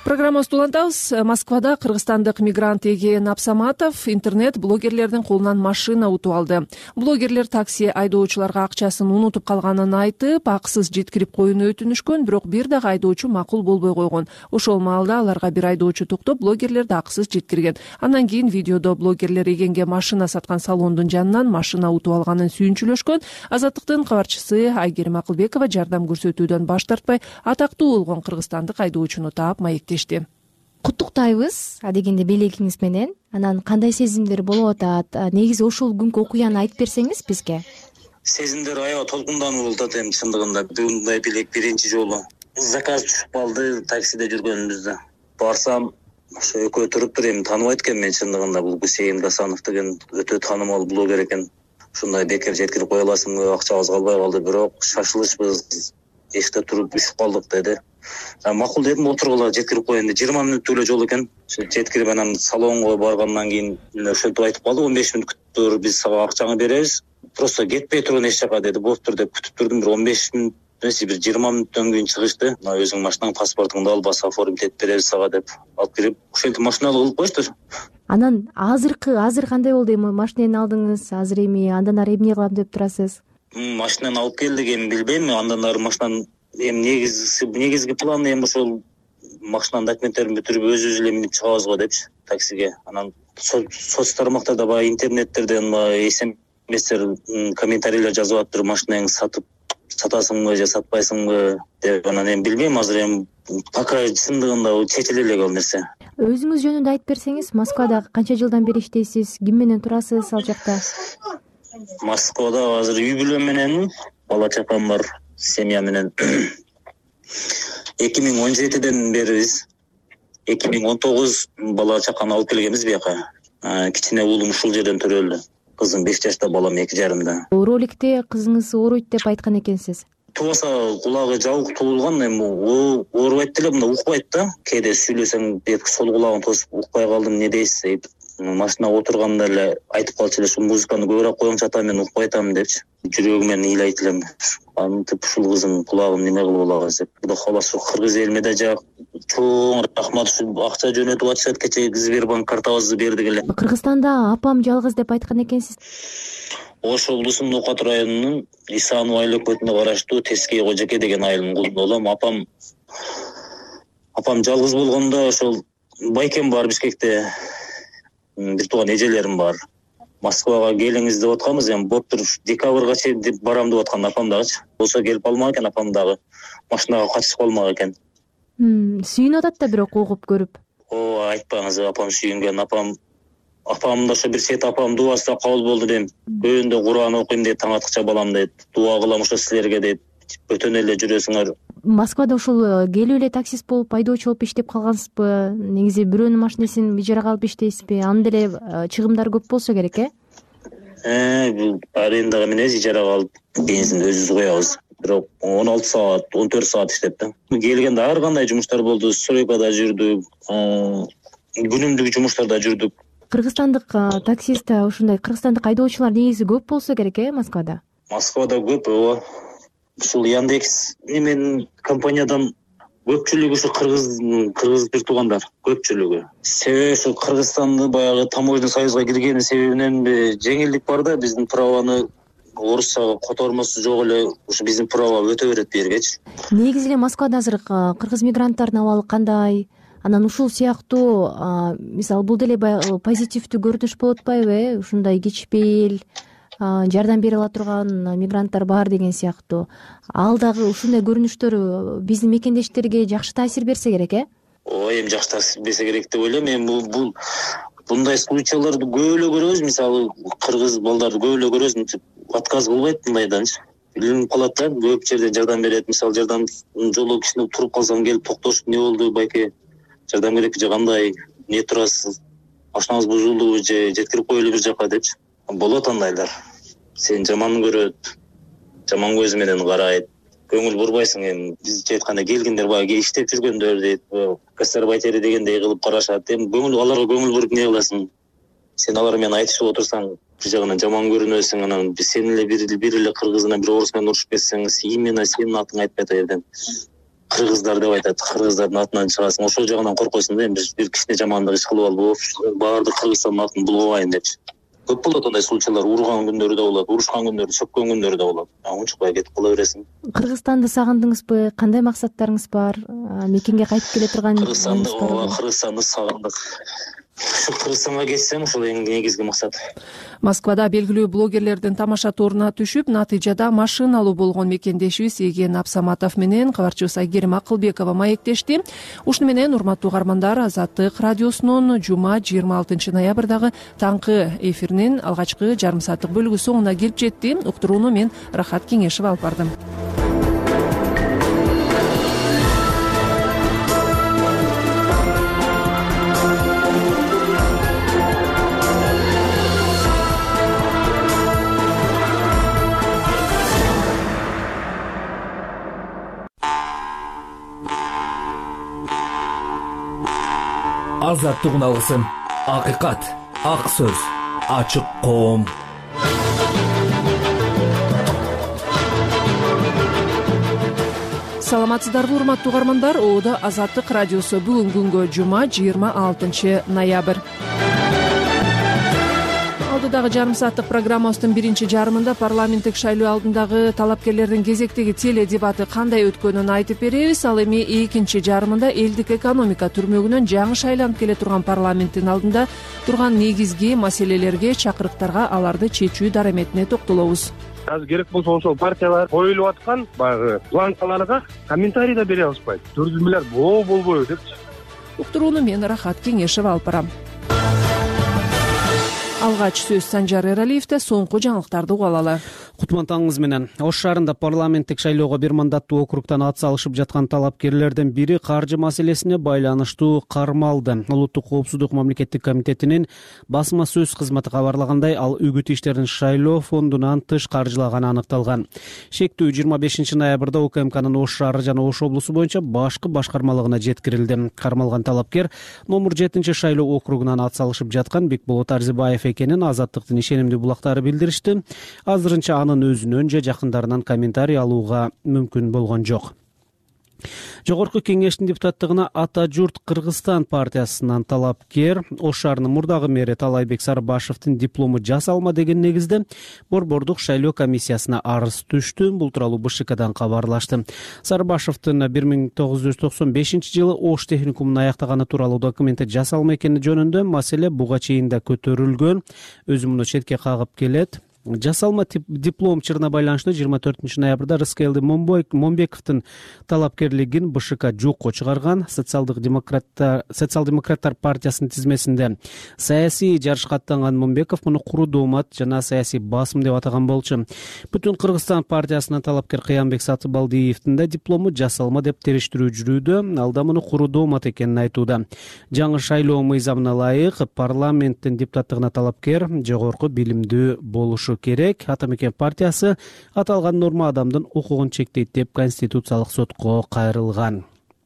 программабызды улантабыз. Москвада кыргызстандык мигрант Еген Апсаматов интернет блогерлердин колунан машина утуп алды. Блогерлер такси айдоочуларга акчасын унутуп калганын айтып, акысыз жеткирип коюуну өтүнүшкөн, бирок бир дагы айдоочу макул болбой койгон. Ошол маалда аларга бир айдоочу токтоп, блогерлерди акысыз жеткирген. Андан кийин видеодо блогерлер Эгенге машина саткан салондун жанынан машина утуп алганын сүйүнчүлөшкөн. Азаттыктын кабарчысы Айгерим Акылбекова жардам көрсөтүүдөн баш тартпай, атактуу болгон кыргызстандык айдоочуну таап маектешти.
Куттуктайбыз адегенде белегиңиз менен. Анан кандай сезимдер болуп атат? Негизи ошол күнкү окуяны айтып берсеңиз бизге.
Сезимдер аябай толкундануу болуп атат эми чындыгында. Мындай белек биринчи жолу. Заказ түшүп калды таксиде жүргөнүбүздө. Барсам, ошо экөө туруптур, эми тааныбайт экен мен чындыгында. Бул Гусейин Гасанов деген өтө таанымал блогер экен. Ушундай бекер жеткирип кое аласыңбы, акчабыз калбай калды, бирок шашылышпыз. Эшикте туруп үшүп калдык деди. Макул дедим, отургула, жеткирип коеюн деп. жыйырма мүнөттүк эле жол экен. Жеткирип анан салонго баргандан кийин ошентип айтып калды, он беш мүнөт күтүп тур, биз сага акчаңы беребиз. Просто кетпей тургун эч жака деди. Болуптур деп күтүп турдум. Бир он беш мүнөт, эмес, бир жыйырма мүнөттөн кийин чыгышты. Мына өзүң машинаң, паспортуңду ал, баса оформить этип беребиз сага деп алып кирип, ошентип машина кылып коюшту.
Анан азыркы азыр кандай болду? Эми машинени алдыңыз, азыр эми андан ары эмне кылам деп турасыз?
Машинаны алып келдик, эми билбейм, андан ары машинанын эми негизги негизги план эми ошол машинанын документтерин бүтүрүп өзүбүз эле минип чыгабыз го депчи таксиге. Анан соц тармактарда баягы интернеттерден баягы смстер комментарийлер жазып атыптыр, машинаңды сатып сатасыңбы же сатпайсыңбы деп. Анан эми билбейм, азыр эми пока чындыгында чечиле элек ал нерсе.
Өзүңүз жөнүндө айтып берсеңиз, Москвада канча жылдан бери иштейсиз? Ким менен турасыз ал жакта?
Москвада азыр үй бүлөм менен, бала чакам бар, семья менен. эки миң он жетиден бери биз эки миң он тогуз бала чаканы алып келгенбиз бияка. Кичине уулум ушул жерден төрөлдү. Кызым беш жашта, балам эки жарымда.
Роликте кызыңыз ооруйт деп айткан экенсиз.
Тубаса кулагы жабык туулган, эми оорубайт деле, мында укпайт да. Кээде сүйлөсөң деп сол кулагын тосуп укпай калдым, не дейсиз дейт. Машинага отурганда эле айтып калчу эле, ушул музыканы көбүрөөк коюңчу ата, мен укпай атам депчи. Жүрөгүмөн ыйлайт элем. Антип ушул кызым кулагым неме кылып алабыз деп. Кудай кааласа кыргыз элиме да жак чоң рахмат, ушул акча жөнөтүп атышат. Кече Сбербанк картабызды бердик эле.
Кыргызстанда апам жалгыз деп айткан экенсиз.
Ош облусунун Нокат районунун Исанов айыл өкмөтүнө караштуу Тескей Кожеке деген айылдын кулу болом. Апам апам жалгыз болгондо ошол байкем бар Бишкекте. Бир тууган эжелерим бар. Москвага келиңиз деп атканбыз, эми болуптур, декабрга чейин деп барам деп аткан апам дагычы. Болсо келип калмак экен, апам дагы машинага катышып калмак экен.
Сүйүнүп атат да бирок угуп көрүп.
О, айтпаңыз, апам сүйүнгөн. Апам апам да ошо бир сет апам дуасы да кабыл болду дейм. Көбүндө Кур'ан окуйм дейт, таң аткыча балам дейт. Дуа кылам ошо силерге дейт. Өтөн эле жүрөсүңөр.
Москвада ушул келип эле таксист болуп, айдоочу болуп иштеп калгансызбы? Негизи бирөөнүн машинесин ижарага алып иштейсизби? Анда деле чыгымдар көп болсо керек, э?
Э, бул арендага менен ижарага алып бензин өзүбүз коебуз. Бирок он алты саат, он төрт саат иштеп да. Келгенде ар кандай жумуштар болду. Стройкада жүрдүк, күнүмдүк жумуштарда жүрдүк.
Кыргызстандык таксист, ушундай кыргызстандык айдоочулар негизи көп болсо керек, э, Москвада?
Москвада көп, ооба. Ушул Яндекс немен компаниядан көпчүлүгү ушу кыргыз кыргыз бир туугандар, көпчүлүгү. Себеби ушу Кыргызстанды баягы таможня союзга киргенин себебинен жеңилдик бар да, биздин праваны орусчага котормосу жок эле, ушу биздин права өтө берет бергечи.
Негизи эле Москвада азыр кыргыз мигранттардын абалы кандай? Анан ушул сыяктуу, мисалы, бул деле баягы позитивдүү көрүнүш болуп атпайбы, э? Ушундай кичпейил жардам бере ала турган мигранттар бар деген сыяктуу. Ал дагы ушундай көрүнүштөр биздин мекендештерге жакшы таасир берсе керек, э?
Ой, эми жакшы таасир берсе керек деп ойлойм. Эми бул бул мындай случайларды көп эле көрөбүз. Мисалы, кыргыз балдарды көп эле көрөбүз, мынтип отказ кылбайт мындайданчы. Билинип калат да, көп жерден жардам берет. Мисалы, жардам жолу кичине туруп калсаң келип токтошуп, не болду байке? Жардам керекпи же кандай? Не турасыз? Машинаңыз бузулдубу же жеткирип коелу бир жака депчи. Болот андайлар. Сен жаман көрөт, жаман көзү менен карайт. Көңүл бурбайсың. Эми бизче айтканда келгендер баягы иштеп жүргөндөр дейт, гастарбайтери дегендей кылып карашат. Эми көңүл аларга көңүл буруп не кыласың? Сен алар менен айтышып отурсаң, бир жагынан жаман көрүнөсүң. Анан сен эле бир бир эле кыргыз менен бир орус менен урушуп кетсең, именно сенин атың айтпайт жерден. кыргыздар деп айтат, кыргыздардын атынан чыгасың, ошол жагынан коркосуң да, эми бир кичине жамандык иш кылып алып баардык Кыргызстандын атын булгабайын депчи. Көп болот андай случайлар, урган күндөрү да болот, урушкан күндөрү, чөккөн күндөрү да болот. Унчукпай кетип кала бересиң.
Кыргызстанды сагындыңызбы? Кандай максаттарыңыз бар? Мекенге кайтып келе турган
Кыргызстанды, ооба, Кыргызстанды сагындык. Кыргызстанга кетсем, ошол эң негизги максат.
Москвада белгилүү блогерлердин тамаша торуна түшүп, натыйжада машиналуу болгон мекендешибиз Еген Абсаматов менен кабарчыбыз Айгерим Акылбекова маектешти. Ушуну менен, урматтуу угармандар, Азаттык радиосунун жума жыйырма алтынчы ноябрдагы таңкы эфиринин алгачкы жарым сааттык бөлүгү соңуна келип жетти. Уктурууну мен Рахат Кеңешева алып бардым.
Азаттык алгысын, акыйкат, ак сөз, ачык коом.
Саламатсыздарбы, урматтуу угармандар? Оодо Азаттык радиосу. Бүгүнкү күнгө жума жыйырма алтынчы ноябрь. Алдыдагы жарым сааттык программабыздын биринчи жарымында парламенттик шайлоо алдындагы талапкерлердин кезектеги теле дебаты кандай өткөнүн айтып беребиз. Ал эми экинчи жарымында элдик экономика түрмөгүнөн жаңы шайланып келе турган парламенттин алдында турган негизги маселелерге, чакырыктарга, аларды чечүү дараметине токтолобуз.
Азыр керек болсо ошол партиялар коюлуп аткан баягы планкаларга комментарий да бере алышпайт. Көрүзмөлөр боо болбойбу депчи.
Уктурууну мен Рахат Кеңешева алып барам. Алгач сөз Санжар Эралиевде, соңку жаңылыктарды угуп алалы.
Кутман таңыңыз менен. Ош шаарында парламенттик шайлоого бир мандаттуу округтан ат салышып жаткан талапкерлердин бири каржы маселесине байланыштуу кармалды. Улуттук коопсуздук мамлекеттик комитетинин басма сөз кызматы кабарлагандай, ал үгүт иштерин шайлоо фондунан тыш каржылаганы аныкталган. Шектүү жыйырма бешинчи ноябрда УКМКнын Ош шаары жана Ош облусу боюнча башкы башкармалыгына жеткирилди. Кармалган талапкер номер жетинчи шайлоо округунан ат салышып жаткан Бекболот Арзыбаев экенин Азаттыктын ишенимдүү булактары билдиришти. Азырынча анын өзүнөн же жакындарынан комментарий алууга мүмкүн болгон жок. Жогорку кеңештин депутаттыгына Ата журт Кыргызстан партиясынан талапкер Ош шаарынын мурдагы мэри Талайбек Сарбашевдин диплому жасалма деген негизде Борбордук шайлоо комиссиясына арыз түштү. Бул тууралуу БШКдан кабарлашты. Сарбашевдин бир миң тогуз жүз токсон бешинчи жылы Ош техникумун аяктаганы тууралуу документи жасалма экени жөнүндө маселе буга чейин да көтөрүлгөн. Өзү муну четке кагып келет. Жасалма диплом чырына байланыштуу жыйырма төртүнчү ноябрда Рыскелди Момбековдун талапкерлигин БШК жокко чыгарган. Социалдык демократтар социал-демократтар партиясынын тизмесинде саясий жарышка аттанган Момбеков муну куру доомат жана саясий басым деп атаган болчу. Бүтүн Кыргызстан партиясынын талапкер Кыянбек Сатыбалдиевдин да диплому жасалма деп териштирүү жүрүүдө. Ал да муну куру доомат экенин айтууда. Жаңы шайлоо мыйзамына ылайык парламенттин депутаттыгына талапкер жогорку билимдүү болушу керек. Атамекен партиясы аталган норма адамдын укугун чектейт деп Конституциялык сотко кайрылган.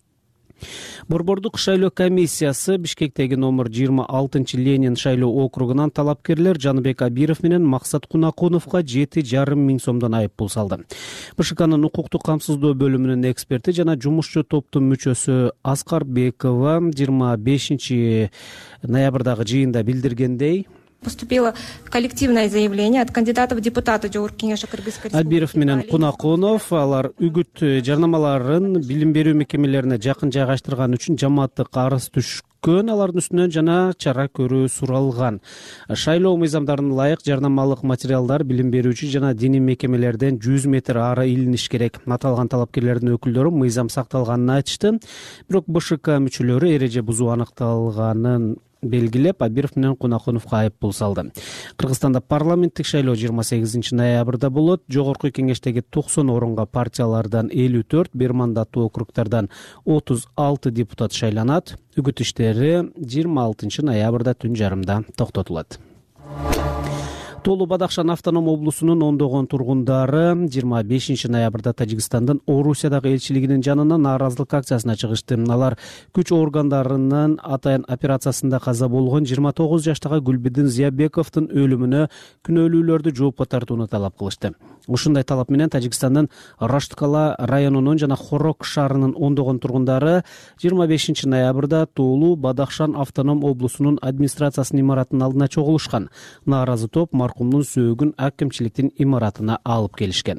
Борбордук шайлоо комиссиясы Бишкектеги номер жыйырма алтынчы Ленин шайлоо округунан талапкерлер Жаныбек Абиров менен Максат Кунакуновго жети жарым миң сомдон айыппул салды. БШКнын укуктук камсыздоо бөлүмүнүн эксперти жана жумушчу топтун мүчөсү Аскарбекова жыйырма бешинчи ноябрдагы жыйында билдиргендей,
поступило коллективное заявление от кандидатов в депутаты Жогорку кеңеши Кыргызской Республики.
Абиров менен Кунакунов алар үгүт жарнамаларын билим берүү мекемелерине жакын жайгаштырган үчүн жамааттык арыз түшкөн. Алардын үстүнөн жана чара көрүү суралган. Шайлоо мыйзамдарына ылайык жарнамалык материалдар билим берүүчү жана диний мекемелерден жүз метр ары илиниш керек. Аталган талапкерлердин өкүлдөрү мыйзам сакталганын айтышты. Бирок БШК мүчөлөрү эреже бузуу аныкталганын белгилеп, Абиров менен Кунакуновго айыппул салды. Кыргызстанда парламенттик шайлоо жыйырма сегизинчи ноябрда болот. Жогорку кеңештеги токсон орунга партиялардан элүү төрт, бир мандаттуу округтардан отуз алты депутат шайланат. Үгүт иштери жыйырма алтынчы ноябрда түн жарымда токтотулат. Толу Бадахшан автоном облусунун ондогон тургундары жыйырма бешинчи ноябрда Тажикстандын Орусиядагы элчилигинин жанынан нааразылык акциясына чыгышты. Алар күч органдарынын атайын операциясында каза болгон жыйырма тогуз жаштагы Гүлбидин Зиябековдун өлүмүнө күнөөлүүлөрдү жоопко тартууну талап кылышты. Ушундай талап менен Тажикстандын Раштыкала районунун жана Хорок шаарынын ондогон тургундары жыйырма бешинчи ноябрда Толу Бадахшан автоном облусунун администрациясынын имаратынын алдына чогулушкан. Нааразы топ маркумдун сөөгүн акимчиликтин имаратына алып келишкен.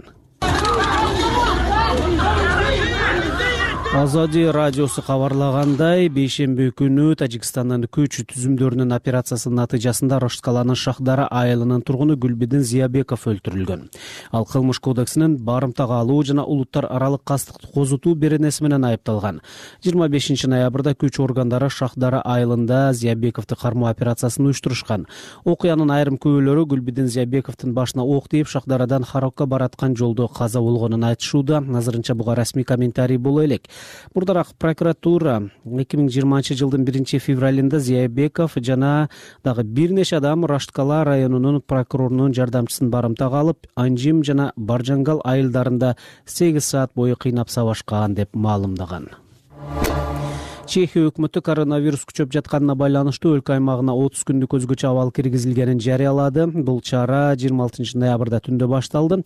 Азади радиосу кабарлагандай, бейшемби күнү Тажикстандын күч түзүмдөрүнүн операциясынын натыйжасында Раштыкаланын Шахдара айылынын тургуну Гүлбидин Зиябеков өлтүрүлгөн. Ал кылмыш кодексинин барымтага алуу жана улуттар аралык кастыкты козутуу беренеси менен айыпталган. жыйырма бешинчи ноябрда күч органдары Шахдара айылында Зиябековду кармоо операциясын уюштурушкан. Окуянын айрым күбөлөрү Гүлбидин Зиябековдун башына ок тийип Шахдарадан Харокко бараткан жолдо каза болгонун айтышууда. Азырынча буга расмий комментарий боло элек. Мурдараак прокуратура эки миң жыйырманчы жылдын биринчи февралында Зиябеков жана дагы бир нече адам Раштыкала районунун прокурорунун жардамчысын барымтага алып, Анжим жана Баржангал айылдарында сегиз саат бою кыйнап сабашкан деп маалымдаган. Чехия өкмөтү коронавирус күчөп жатканына байланыштуу өлкө аймагына отуз күндүк өзгөчө абал киргизилгенин жарыялады. Бул чара жыйырма алтынчы ноябрда түндө башталды.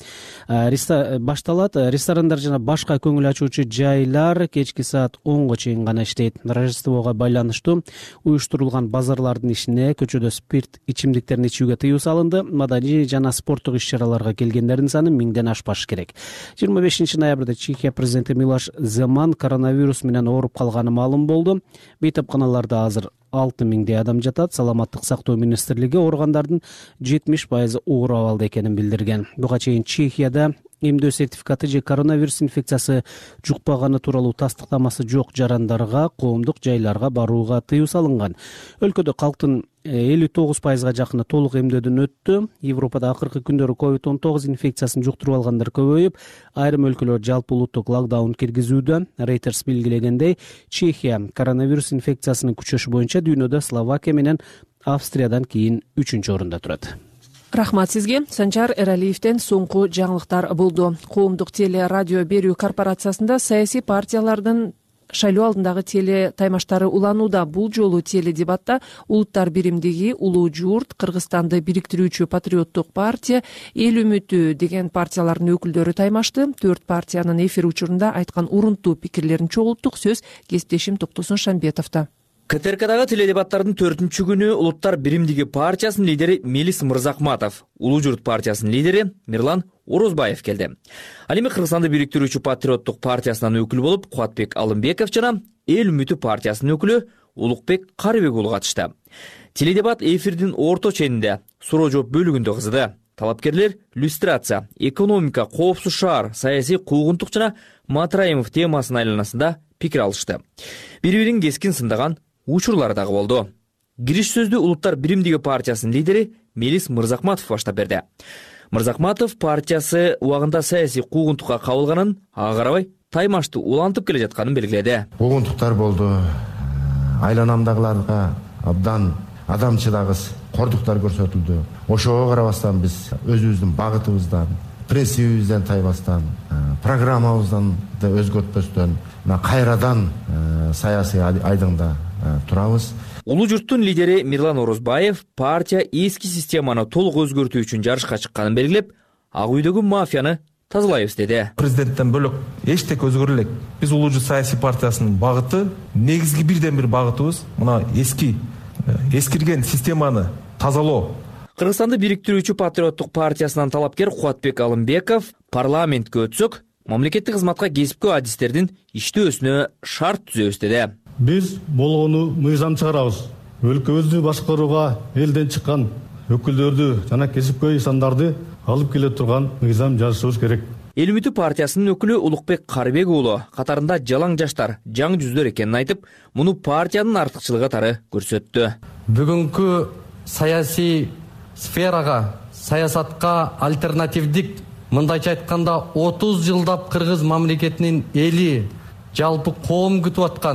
Башталат. Ресторандар жана башка көңүл ачуучу жайлар кечки саат онго чейин гана иштейт. Рождествого байланыштуу уюштурулган базарлардын ишине көчөдө спирт ичимдиктерин ичүүгө тыюу салынды. Маданий жана спорттук иш-чараларга келгендердин саны миңден ашпашы керек. жыйырма бешинчи ноябрда Чехия президенти Милош Земан коронавирус менен ооруп калганы маалым болду. Бейтапканаларда азыр алты миңдей адам жатат. Саламаттык сактоо министрлиги ооргандардын жетимиш пайызы оор абалда экенин билдирген. Буга чейин Чехияда эмдөө сертификаты же коронавирус инфекциясы жукпаганы тууралуу тастыктамасы жок жарандарга коомдук жайларга барууга тыюу салынган. Өлкөдө калктын элүү тогуз пайызга жакыны толук эмдөөдөн өттү. Европада акыркы күндөрү ковид он тогуз инфекциясын жуктуруп алгандар көбөйүп, айрым өлкөлөр жалпы улуттук локдаун киргизүүдө. Reuters билгилегендей, Чехия коронавирус инфекциясынын күчөшү боюнча дүйнөдө Словакия менен Австриядан кийин үчүнчү орунда турат.
Рахмат сизге. Санжар Эралиевден соңку жаңылыктар болду. Коомдук теле радио берүү корпорациясында саясий партиялардын шайлоо алдындагы теле таймаштары уланууда. Бул жолу теле дебатта улуттар биримдиги, улуу журт, Кыргызстанды бириктирүүчү патриоттук партия, эл үмүтү деген партиялардын өкүлдөрү таймашты. Төрт партиянын эфир учурунда айткан урунтуу пикирлерин чогулттук. Сөз кесиптешим Токтосун Шамбетовдо.
КТРКдагы теледебаттардын төртүнчү күнү Улуттар биримдиги партиясынын лидери Мелис Мырзахматов, Улуу журт партиясынын лидери Мирлан Орозбаев келди. Ал эми Кыргызстанды бириктирүүчү патриоттук партиясынан өкүл болуп, Кубатбек Алымбеков жана Эл үмүтү партиясынын өкүлү Улукбек Карыбек уулу катышты. Теледебат эфирдин орто ченинде суроо жооп бөлүгүндө кызды. Талапкерлер люстрация, экономика, коопсуз шаар, саясий куугунтук жана Матраимов темасынын айланасында пикир алышты. Бири-бирин кескин сындаган учурлар дагы болду. Кириш сөздү Улуттар биримдиги партиясынын лидери Мелис Мырзахматов баштап берди. Мырзахматов партиясы убагында саясий куугунтукка кабылганын, ага карабай таймашты улантып келе жатканын белгиледи.
Куугунтуктар болду. Айланамдагыларга абдан адамчыдагыс кордуктар көрсөтүлдү. Ошого карабастан биз өзүбүздүн багытыбыздан, принцибибизден тайбастан, программабыздан да өзгөртпөстөн кайрадан саясий айдыңда турабыз.
Улуу журттун лидери Мирлан Орозбаев партия эски системаны толук өзгөртүү үчүн жарышка чыкканын белгилеп, ак үйдөгү мафияны тазалайбыз деди.
Президенттен бөлөк эчтеке өзгөрө элек. Биз улуу журт саясий партиясынын багыты, негизги бирден бир багытыбыз мына эски эскирген системаны тазалоо.
Кыргызстанды бириктирүүчү патриоттук партиясынан талапкер Кубатбек Алымбеков парламентке өтсөк, мамлекеттик кызматка кесипкөө адистердин иштөөсүнө шарт түзөбүз деди.
Биз болгону мыйзам чыгарабыз. Өлкөбүздү башкарууга элден чыккан өкүлдөрдү жана кесипкөй сандарды алып келе турган мыйзам жазышыбыз керек.
Эл үмүтү партиясынын өкүлү Улукбек Карыбек уулу катарында жалаң жаштар, жаңы жүздөр экенин айтып, муну партиянын артыкчылыгы катары көрсөттү.
Бүгүнкү саясий сферага, саясатка альтернативдик, мындайча айтканда отуз жылдап кыргыз мамлекетинин эли, жалпы коом күтүп аткан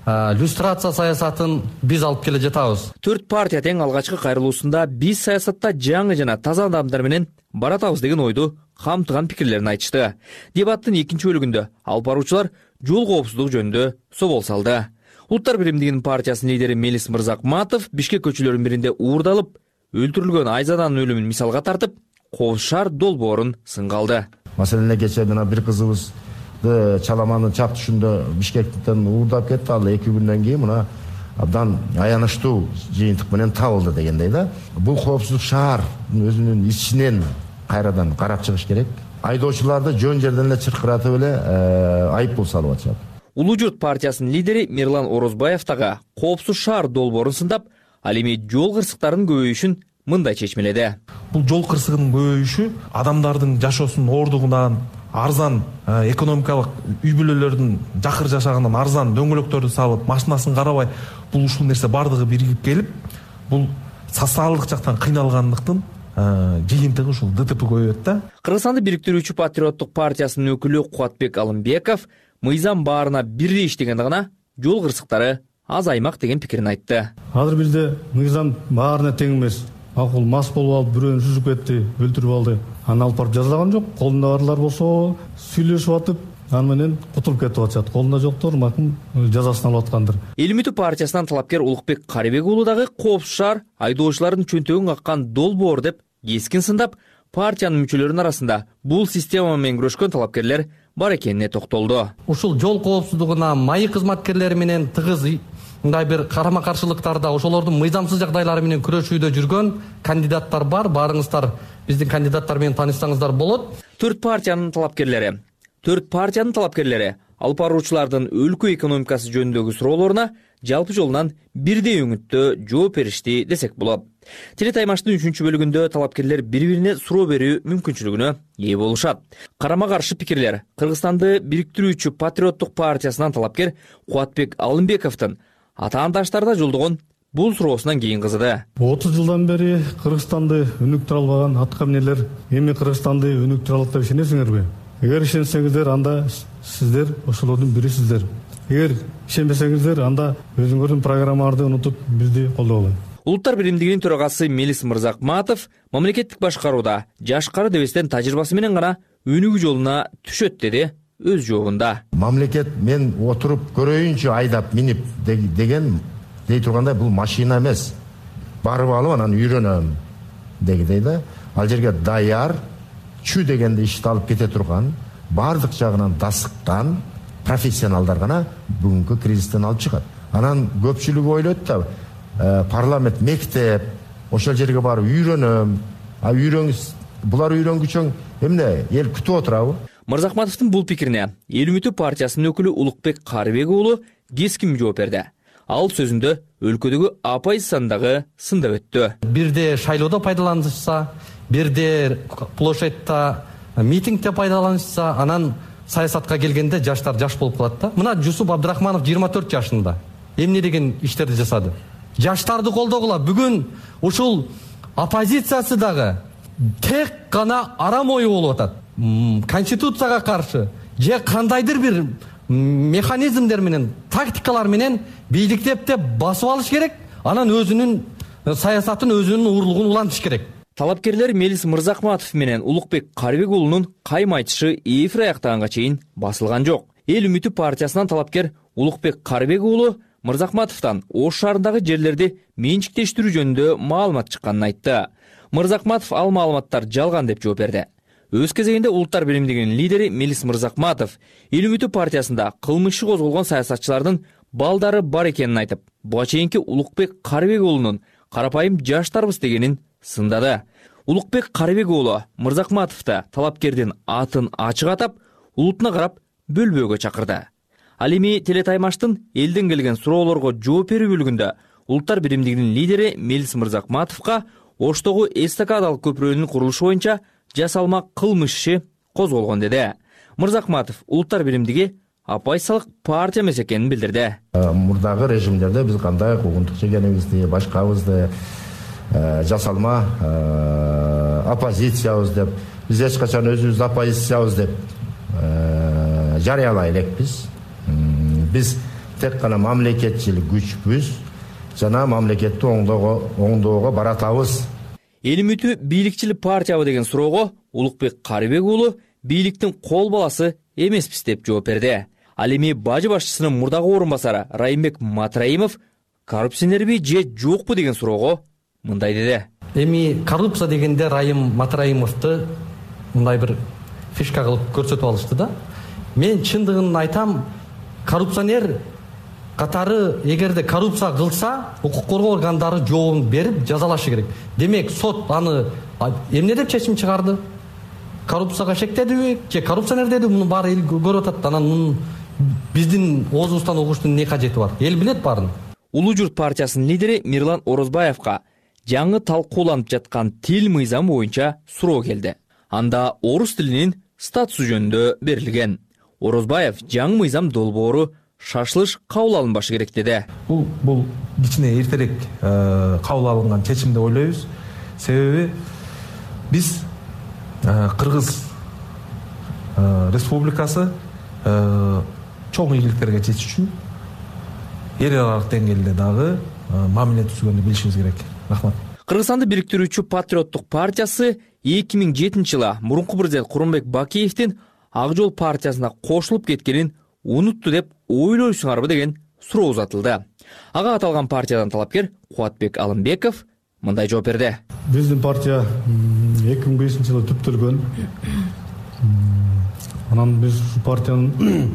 люстрация саясатын биз алып келе жатабыз.
Төрт партия тең алгачкы кайрылуусунда биз саясатта жаңы жана таза адамдар менен баратабыз деген ойду камтыган пикирлерин айтышты. Дебаттын экинчи бөлүгүндө алып баруучулар жол коопсуздугу жөнүндө собол салды. Улуттар биримдигинин партиясынын лидери Мелис Мырзакматов Бишкек көчөлөрүнүн биринде уурдалып, өлтүрүлгөн Айзаданын өлүмүн мисалга тартып, Коопсуз шаар долбоорун сынга алды.
Маселен кечээ мына бир кызыбыз Чаламанын чап түшүндө Бишкектен уурдап кетти, ал эки күндөн кийин мына абдан аянычтуу жыйынтык менен табылды дегендей да. Бул коопсуздук шаар өзүнүн ичинен кайрадан карап чыгыш керек. Айдоочуларды жөн жерден эле чыркыратып эле айыппул салып атышат.
Улуу журт партиясынын лидери Мирлан Орозбаев дагы коопсуз шаар долбоорун сындап, ал эми жол кырсыктарынын көбөйүшүн мындай чечмеледи.
Бул жол кырсыгынын көбөйүшү адамдардын жашоосунун оордугунан, арзан экономикалык үй бүлөлөрдүн жакыр жашаганынан арзан дөңгөлөктөрдү салып, машинасын карабай, бул ушул нерсе бардыгы биригип келип, бул социалдык жактан кыйналгандыктын жыйынтыгы ушул ДТП көбөйөт да.
Кыргызстанды бириктирүүчү Патриоттук партиясынын өкүлү Кубатбек Алымбеков мыйзам баарына бирдей иштегенде гана жол кырсыктары азаймак деген пикирин айтты.
Азыр бизде мыйзам баарына тең эмес. Акыл мас болуп алып, бирөөнү сүзүп кетти, өлтүрүп алды. Аны алып барып жазалаган жок. Колунда барлар болсо сүйлөшүп атып, аны менен кутулуп кетип атышат. Колунда жоктор макул жазасын алып аткандыр.
Эл үмүтү партиясынан талапкер Улукбек Карыбек уулу дагы коопсуз шаар айдоочулардын чөнтөгүн каккан долбоор деп кескин сындап, партиянын мүчөлөрүнүн арасында бул система менен күрөшкөн талапкерлер бар экенине токтолду.
Ушул жол коопсуздугуна майы кызматкерлери менен тыгыз мындай бир карама каршылыктарда ошолордун мыйзамсыз жагдайлары менен күрөшүүдө жүргөн кандидаттар бар. Барыңыздар биздин кандидаттар менен таанышсаңыздар болот.
Төрт партиянын талапкерлери, төрт партиянын талапкерлери алып баруучулардын өлкө экономикасы жөнүндөгү суроолоруна жалпы жолунан бирдей өңүттө жооп беришти десек болот. Телетаймаштын үчүнчү бөлүгүндө талапкерлер бири-бирине суроо берүү мүмкүнчүлүгүнө ээ болушат. Карама каршы пикирлер Кыргызстанды бириктирүүчү Патриоттук партиясынан талапкер Кубатбек Алымбековдун атаандаштарда жолдогон бул суроосунан кийин кызыды.
отуз жылдан бери Кыргызстанды өнүктүрө албаган атка эмнелер эми Кыргызстанды өнүктүрө алат деп ишенесиңерби? Эгер ишенсеңиздер, анда сиздер ошолордун бирисиздер. Эгер ишенбесеңиздер, анда өзүңөрдүн программаңарды унутуп бизди колдогула.
Улуттар биримдигинин төрагасы Мелис Мырзакматов мамлекеттик башкарууда жашкары дебестен тажрыйбасы менен гана өнүгүү жолуна түшөт деди өз жообунда.
Мамлекет мен отуруп көрөйүнчү айдап минип деген дей тургандай бул машина эмес. Барып алып анан үйрөнөм дегидей да. Ал жерге даяр, чү дегенде ишти алып кете турган, бардык жагынан дасыккан профессионалдар гана бүгүнкү кризистен алып чыгат. Анан көпчүлүк ойлойт да, парламент, мектеп, ошол жерге барып үйрөнөм. А үйрөнгүс, булар үйрөнгүчөң эмне эл күтүп отурабы?
Мырзакматовдун бул пикирине Эл үмүтү партиясынын өкүлү Улукбек Карыбек уулу кескин жооп берди. Ал сөзүндө өлкөдөгү оппозициядагы сындап өттү.
Бирде шайлоодо пайдаланышса, бирде площадьта митингде пайдаланышса, анан саясатка келгенде жаштар жаш болуп калат да. Мына Жусуп Абдрахманов жыйырма төрт жашында эмне деген иштерди жасады. Жаштарды колдогула. Бүгүн ушул оппозициясы дагы тек гана арам ою болуп атат. Конституцияга каршы же кандайдыр бир механизмдер менен, тактикалар менен бийликтеп басып алыш керек. Анан өзүнүн саясатын, өзүнүн уурлугун улантыш керек.
Талапкерлер Мелис Мырзакматов менен Улукбек Карыбек уулунун кайым айтышы эфир аяктаганга чейин басылган жок. Эл үмүтү партиясынан талапкер Улукбек Карыбек уулу Мырзакматовдон Ош шаарындагы жерлерди менчиктештирүү жөнүндө маалымат чыкканын айтты. Мырзакматов ал маалыматтар жалган деп жооп берди. Өз кезегинде Улуттар биримдигинин лидери Мелис Мырзакматов Эл үмүтү партиясында кылмышы козголгон саясатчылардын балдары бар экенин айтып, буга чейинки Улукбек Карыбек уулунун карапайым жаштарбыз дегенин сындады. Улукбек Карыбек уулу Мырзакматовду талапкердин атын ачык атап, улутуна карап бөлбөөгө чакырды. Ал эми телетаймаштын элден келген суроолорго жооп берүү бөлүгүндө Улуттар биримдигинин лидери Мелис Мырзакматовго Оштогу эстакадалык көпүрөнүн курулушу боюнча жасалма кылмыш иши козголгон деди. Мырзакматов Улуттар биримдиги оппозициялык партия эмес экенин билдирди.
Мурдагы режимдерде биз кандай куугунтук чегенибизди, башкабызды жасалма оппозициябыз деп, биз эч качан өзүбүздү оппозициябыз деп жарыялай элекпиз. Биз тек гана мамлекетчил күчпүз жана мамлекетти оңдоого баратабыз.
Эл үмүтү бийликчил партиябы деген суроого Улукбек Карыбек уулу бийликтин кол баласы эмеспиз деп жооп берди. Ал эми бажы башчысынын мурдагы орун басары Райымбек Матраимов коррупционерби же жокпу деген суроого мындай деди.
Эми коррупция дегенде Райым Матраимовду мындай бир фишка кылып көрсөтүп алышты да. Мен чындыгын айтам, коррупционер катары эгерде коррупция кылса, укук коргоо органдары жообун берип жазалашы керек. Демек сот аны эмне деп чечим чыгарды? Коррупцияга шектедиби же коррупционер деди? Муну баары эл көрүп атат. Анан мунун биздин оозубуздан угуштун не кажети бар? Эл билет баарын.
Улуу журт партиясынын лидери Мирлан Орозбаевга жаңы талкууланып жаткан тил мыйзамы боюнча суроо келди. Анда орус тилинин статусу жөнүндө берилген. Орозбаев жаңы мыйзам долбоору шашылыш кабыл алынбашы керек деди.
Бул бул кичине эртерээк кабыл алынган чечим деп ойлойбуз. Себеби биз Кыргыз Республикасы чоң ийгиликтерге жетиш үчүн эл аралык деңгээлде дагы мамиле түзгөндү билишибиз керек. Рахмат.
Кыргызстанды бириктирүүчү Патриоттук партиясы эки миң жетинчи жылы мурунку президент Курманбек Бакиевдин Ак жол партиясына кошулуп кеткенин унутту деп ойлойсуңарбы деген суроо узатылды. Ага аталган партиядан талапкер Кубатбек Алымбеков мындай жооп берди.
Биздин партия эки миң бешинчи жылы түптөлгөн. Анан биз партиянын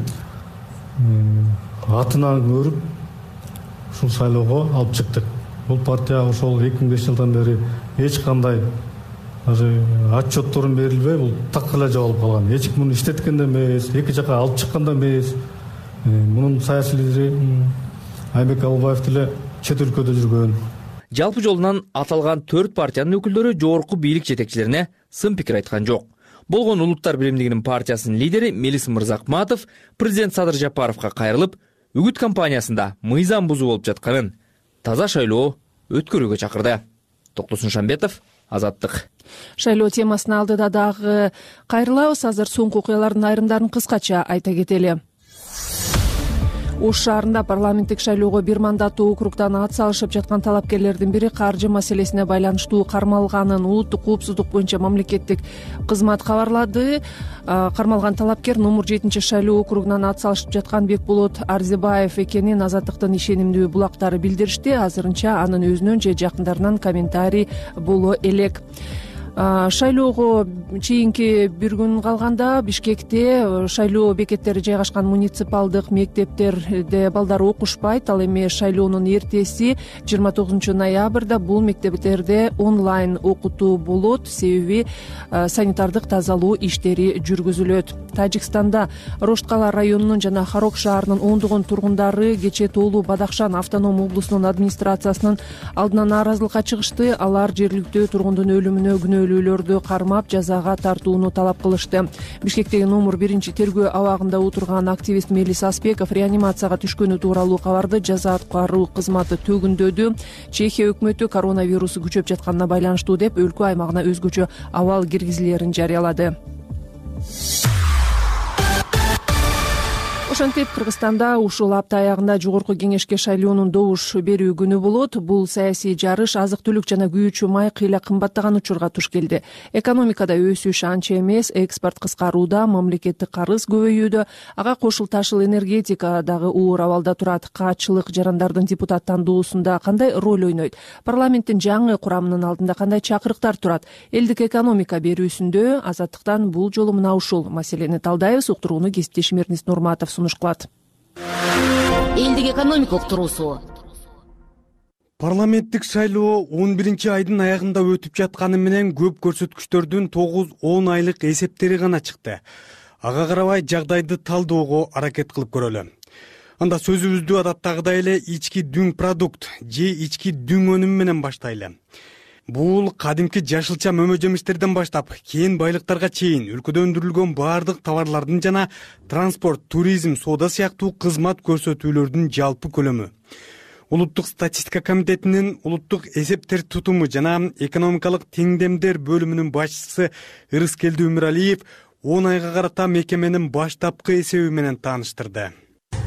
атынан көрүп ушул шайлоого алып чыктык. Бул партия ошол эки миң бешинчи жылдан бери эч кандай отчетторун берилбей, бул так эле жабылып калган. Эч ким муну иштеткен да эмес, эки жака алып чыккан да эмес. Мунун саясий лидери Айбек Албаев деле чет өлкөдө жүргөн.
Жалпы жолунан аталган төрт партиянын өкүлдөрү жогорку бийлик жетекчилерине сын пикир айткан жок. Болгон Улуттар биримдигинин партиясынын лидери Мелис Мырзакматов президент Садыр Жапаровго кайрылып, үгүт кампаниясында мыйзам бузуу болуп жатканын, таза шайлоо өткөрүүгө чакырды. Токтосун Шамбетов, Азаттык.
Шайлоо темасына алдыда дагы кайрылабыз. Азыр соңку окуялардын айрымдарын кыскача айта кетели. Ош шаарында парламенттик шайлоого бир мандаттуу округдан ат салышып жаткан талапкерлердин бири каржы маселесине байланыштуу кармалганын улуттук коопсуздук боюнча мамлекеттик кызмат кабарлады. Кармалган талапкер номер жетинчи шайлоо округунан ат салышып жаткан Бекболот Арзыбаев экенин Азаттыктын ишенимдүү булактары билдиришти. Азырынча анын өзүнөн же жакындарынан комментарий боло элек. Шайлоого чейинки бир күн калганда Бишкекте шайлоо бекеттери жайгашкан муниципалдык мектептерде балдар окушпайт. Ал эми шайлоонун эртеси жыйырма тогузунчу ноябрда бул мектептерде онлайн окутуу болот, себеби санитардык тазалоо иштери жүргүзүлөт. Тажикстанда Рошткала районунун жана Харок шаарынын ондогон тургундары кечээ Тоолуу Бадахшан автоном облусунун администрациясынын алдына нааразылыкка чыгышты. Алар жергиликтүү тургундун өлүмүнө күнөөлүүлөрдү кармап жазага тартууну талап кылышты. Бишкектеги номер биринчи тергөө абагында отурган активист Мелис Аспеков реанимацияга түшкөнү тууралуу кабарды жаза аткаруу кызматы төгүндөдү. Чехия өкмөтү коронавирусу күчөп жатканына байланыштуу деп өлкө аймагына өзгөчө абал киргизилерин жарыялады. Ошентип Кыргызстанда ушул апта аягында жогорку кеңешке шайлоонун добуш берүү күнү болот. Бул саясий жарыш азык түлүк жана күйүүчү май кыйла кымбаттаган учурга туш келди. Экономикада өсүш анча эмес, экспорт кыскарууда, мамлекеттик карыз көбөйүүдө, ага кошул ташыл энергетика дагы оор абалда турат. Каатчылык жарандардын депутат тандоосунда кандай роль ойнойт? Парламенттин жаңы курамынын алдында кандай чакырыктар турат? Элдик экономика берүүсүндө Азаттыктан бул жолу мына ушул маселени талдайбыз. Уктурууну кесиптешим Эрнис Нурматов сунуш кылат.
Элдик экономика уктуруусу.
Парламенттик шайлоо он биринчи айдын аягында өтүп жатканы менен көп көрсөткүчтөрдүн тогуз он айлык эсептери гана чыкты. Ага карабай жагдайды талдоого аракет кылып көрөлү. Анда сөзүбүздү адаттагыдай эле ички дүң продукт же ички дүң өнүм менен баштайлы. Бул кадимки жашылча мөмө жемиштерден баштап кен байлыктарга чейин өлкөдө өндүрүлгөн баардык товарлардын жана транспорт, туризм, соода сыяктуу кызмат көрсөтүүлөрдүн жалпы көлөмү. Улуттук статистика комитетинин улуттук эсептер тутуму жана экономикалык теңдемдер бөлүмүнүн башчысы Ырыскелди Өмүралиев он айга карата мекеменин баштапкы эсеби менен тааныштырды.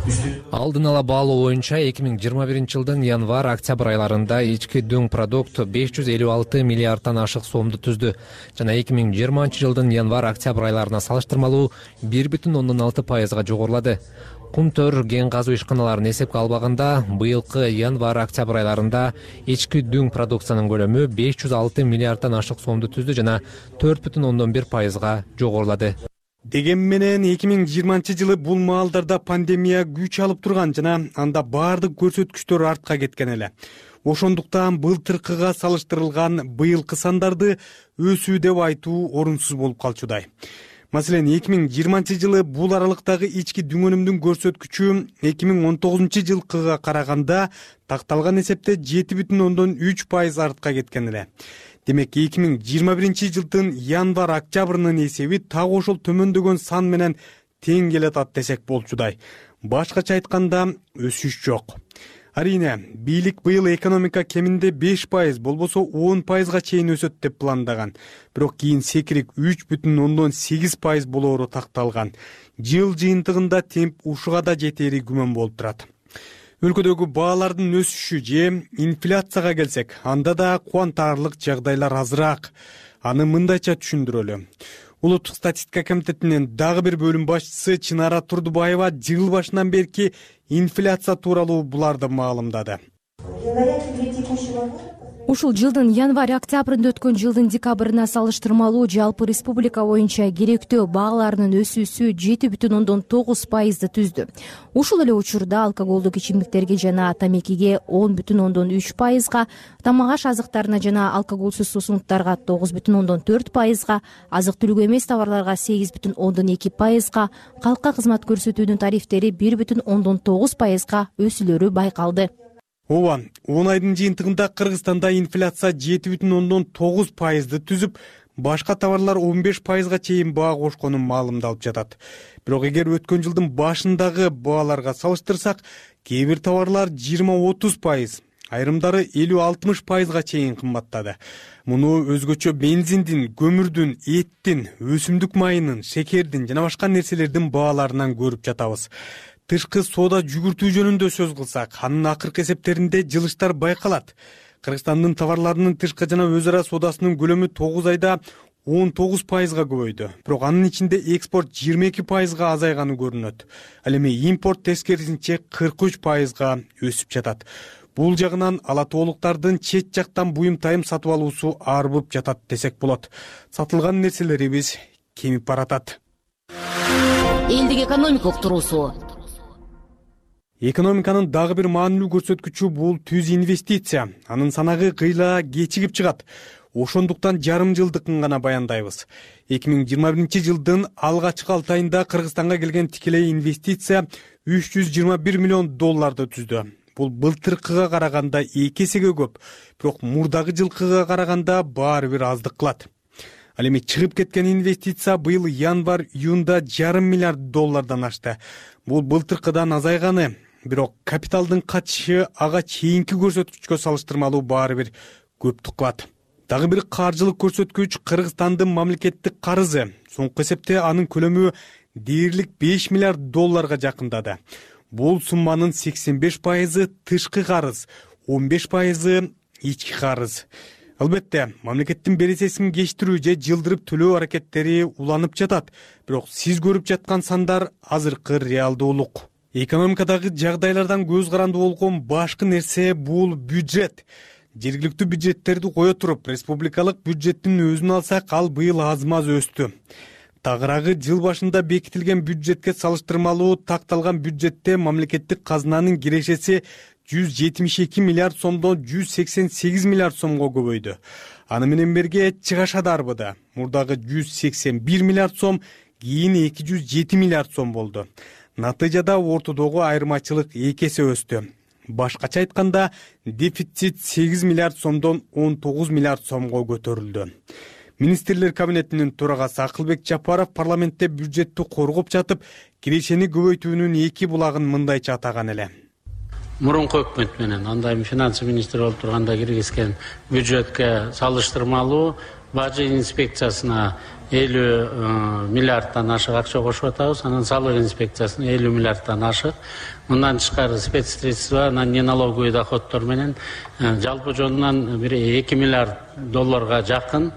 Алдын ала баалоо боюнча эки миң жыйырма биринчи жылдын январь октябрь айларында ички дүң продукт беш жүз элүү алты миллиарддан ашык сомду түздү жана эки миң жыйырманчы жылдын январь октябрь айларына салыштырмалуу бир бүтүн ондон алты пайызга жогорулады. Кум төр кен казуу ишканаларын эсепке албаганда быйылкы январь октябрь айларында ички дүң продукциянын көлөмү беш жүз алты миллиарддан ашык сомду түздү жана төрт бүтүн ондон бир пайызга жогорулады.
Деген менен эки миң жыйырманчы жылы бул маалдарда пандемия күч алып турган жана анда баардык көрсөткүчтөр артка кеткен эле. Ошондуктан былтыркыга салыштырылган быйылкы сандарды өсүү деп айтуу орунсуз болуп калчудай. Маселен, эки миң жыйырманчы жылы бул аралыктагы ички дүң өнүмдүн көрсөткүчү эки миң он тогузунчу жылкыга караганда такталган эсепте жети бүтүн ондон үч пайыз артка кеткен эле. Демек, эки миң жыйырма биринчи жылдын январь октябрынын эсеби так ошол төмөндөгөн сан менен тең келатат десек болчудай. Башкача айтканда, өсүш жок. Арийне, бийлик быйыл экономика кеминде беш пайыз, болбосо он пайызга чейин өсөт деп пландаган. Бирок кийин секирик үч бүтүн ондон сегиз пайыз болоору такталган. Жыл жыйынтыгында темп ушуга да жетери күмөн болуп турат. Өлкөдөгү баалардын өсүшү же инфляцияга келсек, анда да кубантарлык жагдайлар азыраак. Аны мындайча түшүндүрөлү. Улуттук статистика комитетинин дагы бир бөлүм башчысы Чынара Турдубаева жыл башынан берки инфляция тууралуу буларды маалымдады.
Ушул жылдын январь октябрында өткөн жылдын декабрына салыштырмалуу жалпы республика боюнча керектөө бааларынын өсүүсү жети бүтүн ондон тогуз пайызды түздү. Ушул эле учурда алкоголдук ичимдиктерге жана тамекиге он бүтүн ондон үч пайызга, тамак аш азыктарына жана алкоголсуз суусундуктарга тогуз бүтүн ондон төрт пайызга, азык-түлүк эмес товарларга сегиз бүтүн ондон эки пайызга, калкка кызмат көрсөтүүнүн тарифтери бир бүтүн ондон тогуз пайызга өсүүлөрү байкалды.
Ооба, он айдын жыйынтыгында Кыргызстанда инфляция жети бүтүн ондон тогуз пайызды түзүп, башка товарлар он беш пайызга чейин баа кошконун маалымдалып жатат. Бирок эгер өткөн жылдын башындагы бааларга салыштырсак, кээ бир товарлар жыйырма отуз пайыз, айрымдары элүү алтымыш пайызга чейин кымбаттады. Муну өзгөчө бензиндин, көмүрдүн, эттин, өсүмдүк майынын, шекердин жана башка нерселердин бааларынан көрүп жатабыз. Тышкы соода жүгүртүү жөнүндө сөз кылсак, анын акыркы эсептеринде жылыштар байкалат. Кыргызстандын товарларынын тышкы жана өз ара соодасынын көлөмү тогуз айда он тогуз пайызга көбөйдү. Бирок анын ичинде экспорт жыйырма эки пайызга азайганы көрүнөт. Ал эми импорт тескерисинче кырк үч пайызга өсүп жатат. Бул жагынан ала тоолуктардын чет жактан буюм тайым сатып алуусу арбып жатат десек болот. Сатылган нерселерибиз кемип баратат.
Элдик экономикалык туруусу.
Экономиканын дагы бир маанилүү көрсөткүчү бул түз инвестиция. Анын санагы кыйла кечигип чыгат. Ошондуктан жарым жылдыкын гана баяндайбыз. эки миң жыйырма биринчи жылдын алгачкы алты айында Кыргызстанга келген тикелей инвестиция үч жүз жыйырма бир миллион долларды түздү. Бул былтыркыга караганда эки эсеге көп, бирок мурдагы жылкыга караганда баары бир аздык кылат. Ал эми чыгып кеткен инвестиция быйыл январь-июнда жарым миллиард доллардан ашты. Бул былтыркыдан азайганы, бирок капиталдын катышы ага чейинки көрсөткүчкө салыштырмалуу баары бир көптүк кылат. Дагы бир каржылык көрсөткүч Кыргызстандын мамлекеттик карызы. Соңку эсепте анын көлөмү дээрлик беш миллиард долларга жакындады. Бул сумманын сексен беш пайызы тышкы карыз, он беш пайызы ички карыз. Албетте, мамлекеттин бересесин кечтирүү же жылдырып төлөө аракеттери уланып жатат. Бирок сиз көрүп жаткан сандар азыркы реалдуулук. Экономикадагы жагдайлардан көз каранды болгон башкы нерсе бул бюджет. Жергиликтүү бюджеттерди кое туруп, республикалык бюджеттин өзүн алсак, ал быйыл аз-маз өстү. Тагыраагы жыл башында бекитилген бюджетке салыштырмалуу такталган бюджетте мамлекеттик казынанын кирешеси жүз жетимиш эки миллиард сомдон жүз сексен сегиз миллиард сомго көбөйдү. Аны менен бирге чыгаша дарбыда. Мурдагы жүз сексен бир миллиард сом кийин эки жүз жети миллиард сом болду. Натыйжада ортодогу айырмачылык эки эсе өстү. Башкача айтканда, дефицит сегиз миллиард сомдон он тогуз миллиард сомго көтөрүлдү. Министрлер кабинетинин төрагасы Акылбек Жапаров парламентте бюджетти коргоп жатып, кирешени көбөйтүүнүн эки булагын мындайча атаган эле.
Мурунку өкмөт менен андай финанс министри болуп турганда киргизген бюджетке салыштырмалуу бажы инспекциясына элүү миллиардтан ашык акча кошуп атабыз. Анан салык инспекциясына элүү миллиардтан ашык. Мындан тышкары спецсредства, анан неналоговый доходдор менен жалпы жонунан бир эки миллиард долларга жакын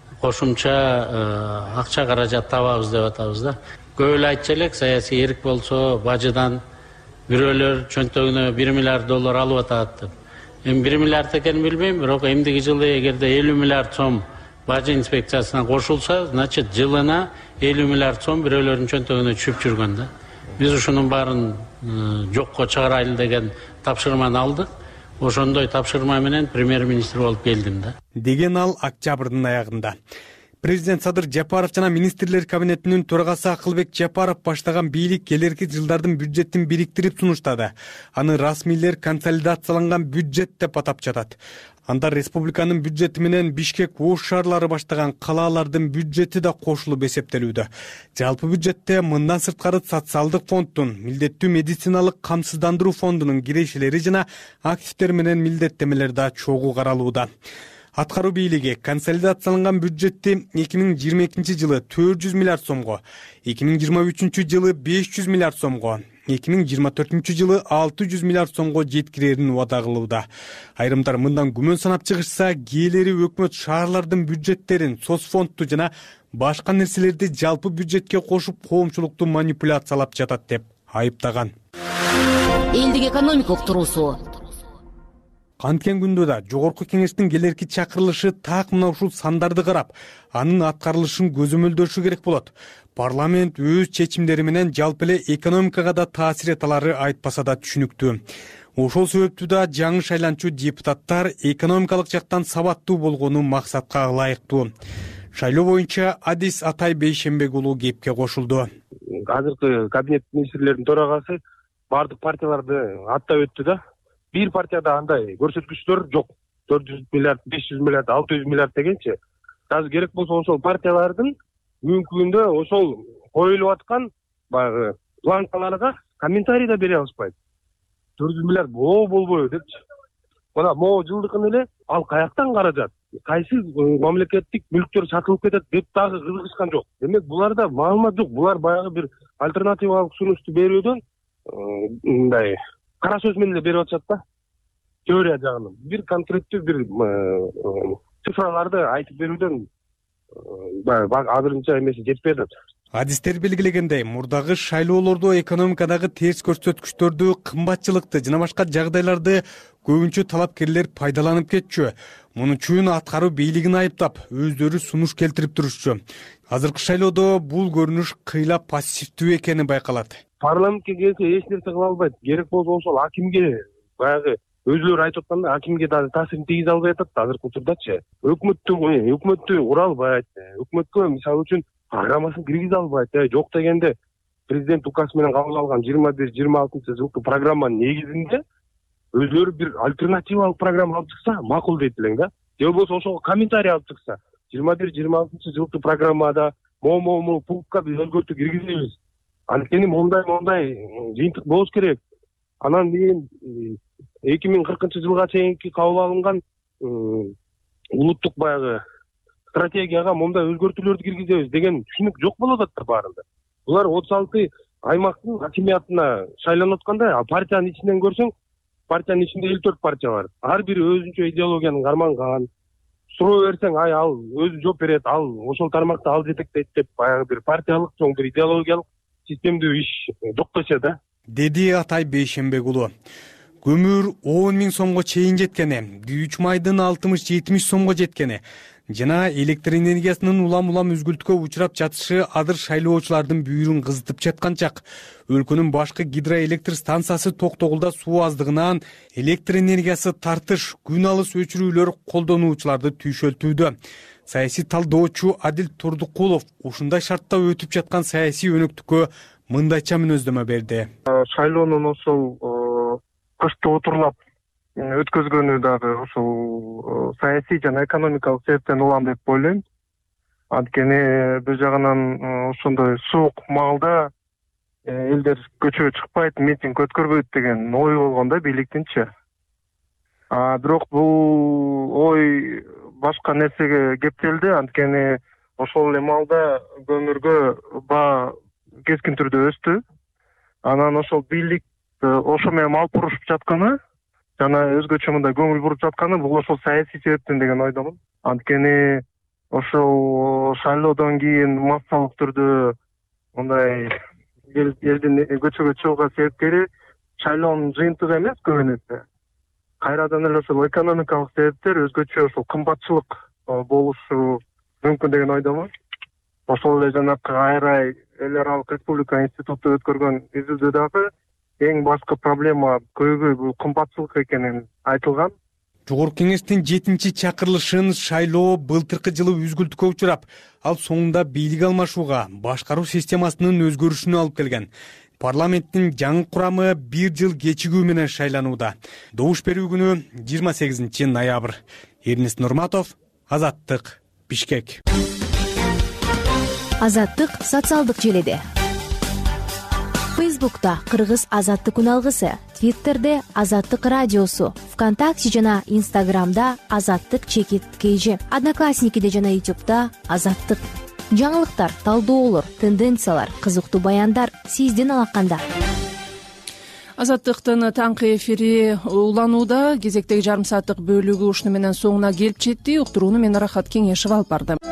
кошумча акча каражат табабыз деп атабыз да. Көп эле айтчу элек, саясий эрк болсо бажыдан бирөөлөр чөнтөгүнө бир миллиард доллар алып атат деп. Эми бир миллиард экенин билбейм, бирок эмдиги жылы эгерде элүү миллиард сом бажы инспекциясына кошулса, значит жылына элүү миллиард сом бирөөлөрдүн чөнтөгүнө түшүп жүргөн да. Биз ушунун баарын жокко чыгарайлы деген тапшырманы алдык. Ошондой тапшырма менен премьер-министр болуп келдим да.
Деген ал октябрдын аягында. Президент Садыр Жапаров жана министрлер кабинетинин төрагасы Акылбек Жапаров баштаган бийлик келерки жылдардын бюджетин бириктирип сунуштады. Аны расмийлер консолидацияланган бюджет деп атап жатат. Анда республиканын бюджети менен Бишкек ош шаарлары баштаган калаалардын бюджети да кошулуп эсептелүүдө. Жалпы бюджетте мындан сырткары социалдык фонддун, милдеттүү медициналык камсыздандыруу фондунун кирешелери жана активдер менен милдеттемелер да чогуу каралууда. Аткаруу бийлиги консолидацияланган бюджетти эки миң жыйырма экинчи жылы төрт жүз миллиард сомго, эки миң жыйырма үчүнчү жылы беш жүз миллиард сомго, эки миң жыйырма төртүнчү жылы алты жүз миллиард сомго жеткирерин убада кылууда. Айрымдар мындан күмөн санап чыгышса, кээleri өкмөт шаарлардын бюджеттерин, соцфондду жана башка нерселерди жалпы бюджетке кошуп коомчулукту манипуляциялап жатат деп айыптаган.
Элдик экономикалык туруусу.
Канткен күндө да жогорку кеңештин келерки чакырылышы так мына ушул сандарды карап, анын аткарылышын көзөмөлдөшү керек болот. Парламент өз чечимдери менен жалпы эле экономикага да таасир эте алары айтпаса да түшүнүктүү. Ошол себептүү да жаңы шайланчу депутаттар экономикалык жактан сабаттуу болгону максатка ылайыктуу. Шайлоо боюнча Адис Атай Бейшембек уулу кепке кошулду.
Азыркы кабинет министрлердин төрагасы бардык партияларды аттап өттү да. Бир партияда андай көрсөткүчтөр жок. төрт жүз миллиард, беш жүз миллиард, алты жүз миллиард дегенчи. Азыр керек болсо ошол партиялардын бүгүнкү күндө ошол коюлуп аткан баягы планкаларга комментарий да бере алышпайт. төрт жүз миллиард боо болбойбу депчи. Мына могу жылдыкын эле ал каяктан каражат? Кайсы мамлекеттик мүлктөр сатылып кетет деп дагы кызыгышкан жок. Демек буларда маалымат жок. Булар баягы бир альтернативалык сунушту берүүдөн мындай кара сөз менен эле берип атышат да. Теория жагынан бир конкреттүү бир цифраларды айтып берүүдөн азырынча эмеси жетпей атат.
Адистер белгилегендей, мурдагы шайлоолордо экономикадагы терс көрсөткүчтөрдү, кымбатчылыкты жана башка жагдайларды көбүнчө талапкерлер пайдаланып кетчү. Муну үчүн аткаруу бийлигин айыптап, өздөрү сунуш келтирип турушчу. Азыркы шайлоодо бул көрүнүш кыйла пассивдүү экени байкалат.
Парламентке келсе эч нерсе кыла албайт. Керек болсо ошол акимге баягы өзүлөрү айтып атканда акимге дагы таасирин тийгизе албай атат азыркы учурдачы. Өкмөттүн өкмөттү кура албайт. Өкмөткө мисалы үчүн программасын киргизе албайт. Жок дегенде президент указ менен кабыл алган жыйырма бир жыйырма алтынчы жылкы программанын негизинде өзүлөрү бир альтернативалык программа алып чыкса макул дейт элең да. Же болбосо ошого комментарий алып чыкса жыйырма бир жыйырма алтынчы жылкы программада могу-могу пунктка биз өзгөртүү киргизебиз. Анткени мондай мондай жыйынтык болуш керек. Анан кийин эки миң кыркынчы жылга чейинки кабыл алынган улуттук баягы стратегияга мондай өзгөртүүлөрдү киргизебиз деген түшүнүк жок болуп атат баарында. Булар отуз алты аймактын хакимиятына шайланып атканда, партиянын ичинен көрсөң, партиянын ичинде элүү төрт партия бар. Ар бири өзүнчө идеологияны карманган. Суроо берсең, ай ал өзү жооп берет, ал ошол тармакта ал жетектейт деп баягы бир партиялык, чоң бир идеологиялык системдүү иш жок десе да.
Деди Атай Бейшембек уулу. Көмүр он миң сомго чейин жеткени, күйүүч майдын алтымыш жетимиш сомго жеткени жана электр энергиясынын улам-улам үзгүлтүккө учурап жатышы адыр шайлоочулардын бүйүрүн кызытып жаткан чак. Өлкөнүн башкы гидроэлектр станциясы токтогулда суу аздыгынан электр энергиясы тартыш, күн алыс өчүрүүлөр колдонуучуларды түйшөлтүүдө. Саясий талдоочу Адил Турдукулов ушундай шартта өтүп жаткан саясий өнөктүккө мындайча мүнөздөмө берди.
Шайлоонун ошол кышты отурлап өткөзгөнү дагы ошол саясий жана экономикалык себептен улам деп ойлойм. Анткени бул жагынан ошондой суук маалда элдер көчөгө чыкпайт, митинг өткөрбөйт деген ой болгон да бийликтинчи. А бирок бул ой башка нерсеге кептелди. Анткени ошол эле маалда көмүргө баа кескин түрдө өстү. Анан ошол бийлик ошо менен алып урушуп жатканы жана өзгөчө мындай көңүл буруп жатканы бул ошол саясий себептен деген ойдомун. Анткени ошол шайлоодон кийин массалык түрдө мындай элдин көчөгө чыгууга себепкери шайлоонун жыйынтыгы эмес көп нерсе. Кайрадан эле ошол экономикалык себептер, өзгөчө ошол кымбатчылык болушу мүмкүн деген ойдомун. Ошол эле жанакы Айрай эл аралык республика институту өткөргөн изилдөө дагы эң башкы проблема көбү бул кымбатчылык экенин айтылган.
Жогорку кеңештин жетинчи чакырылышын шайлоо былтыркы жылы үзгүлтүккө учурап, ал соңунда бийлик алмашууга, башкаруу системасынын өзгөрүшүнө алып келген. Парламенттин жаңы курамы бир жыл кечигүү менен шайланууда. Добуш берүү күнү жыйырма сегизинчи ноябрь. Эрнест Нурматов, Азаттык, Бишкек.
Азаттык социалдык желеде. Фейсбукта Кыргыз Азаттык үналгысы, Твиттерде Азаттык радиосу, ВКонтакте жана Инстаграмда Азаттык чекит кейжи, Одноклассникиде жана Ютубта Азаттык. Жаңылыктар, талдоолор, тенденциялар, кызыктуу баяндар сиздин алаканда.
Азаттыктын таңкы эфири уланууда. Кезектеги жарым сааттык бөлүгү ушуну менен соңуна келип жетти. Уктурууну мен Рахат Кеңешев алып бардым.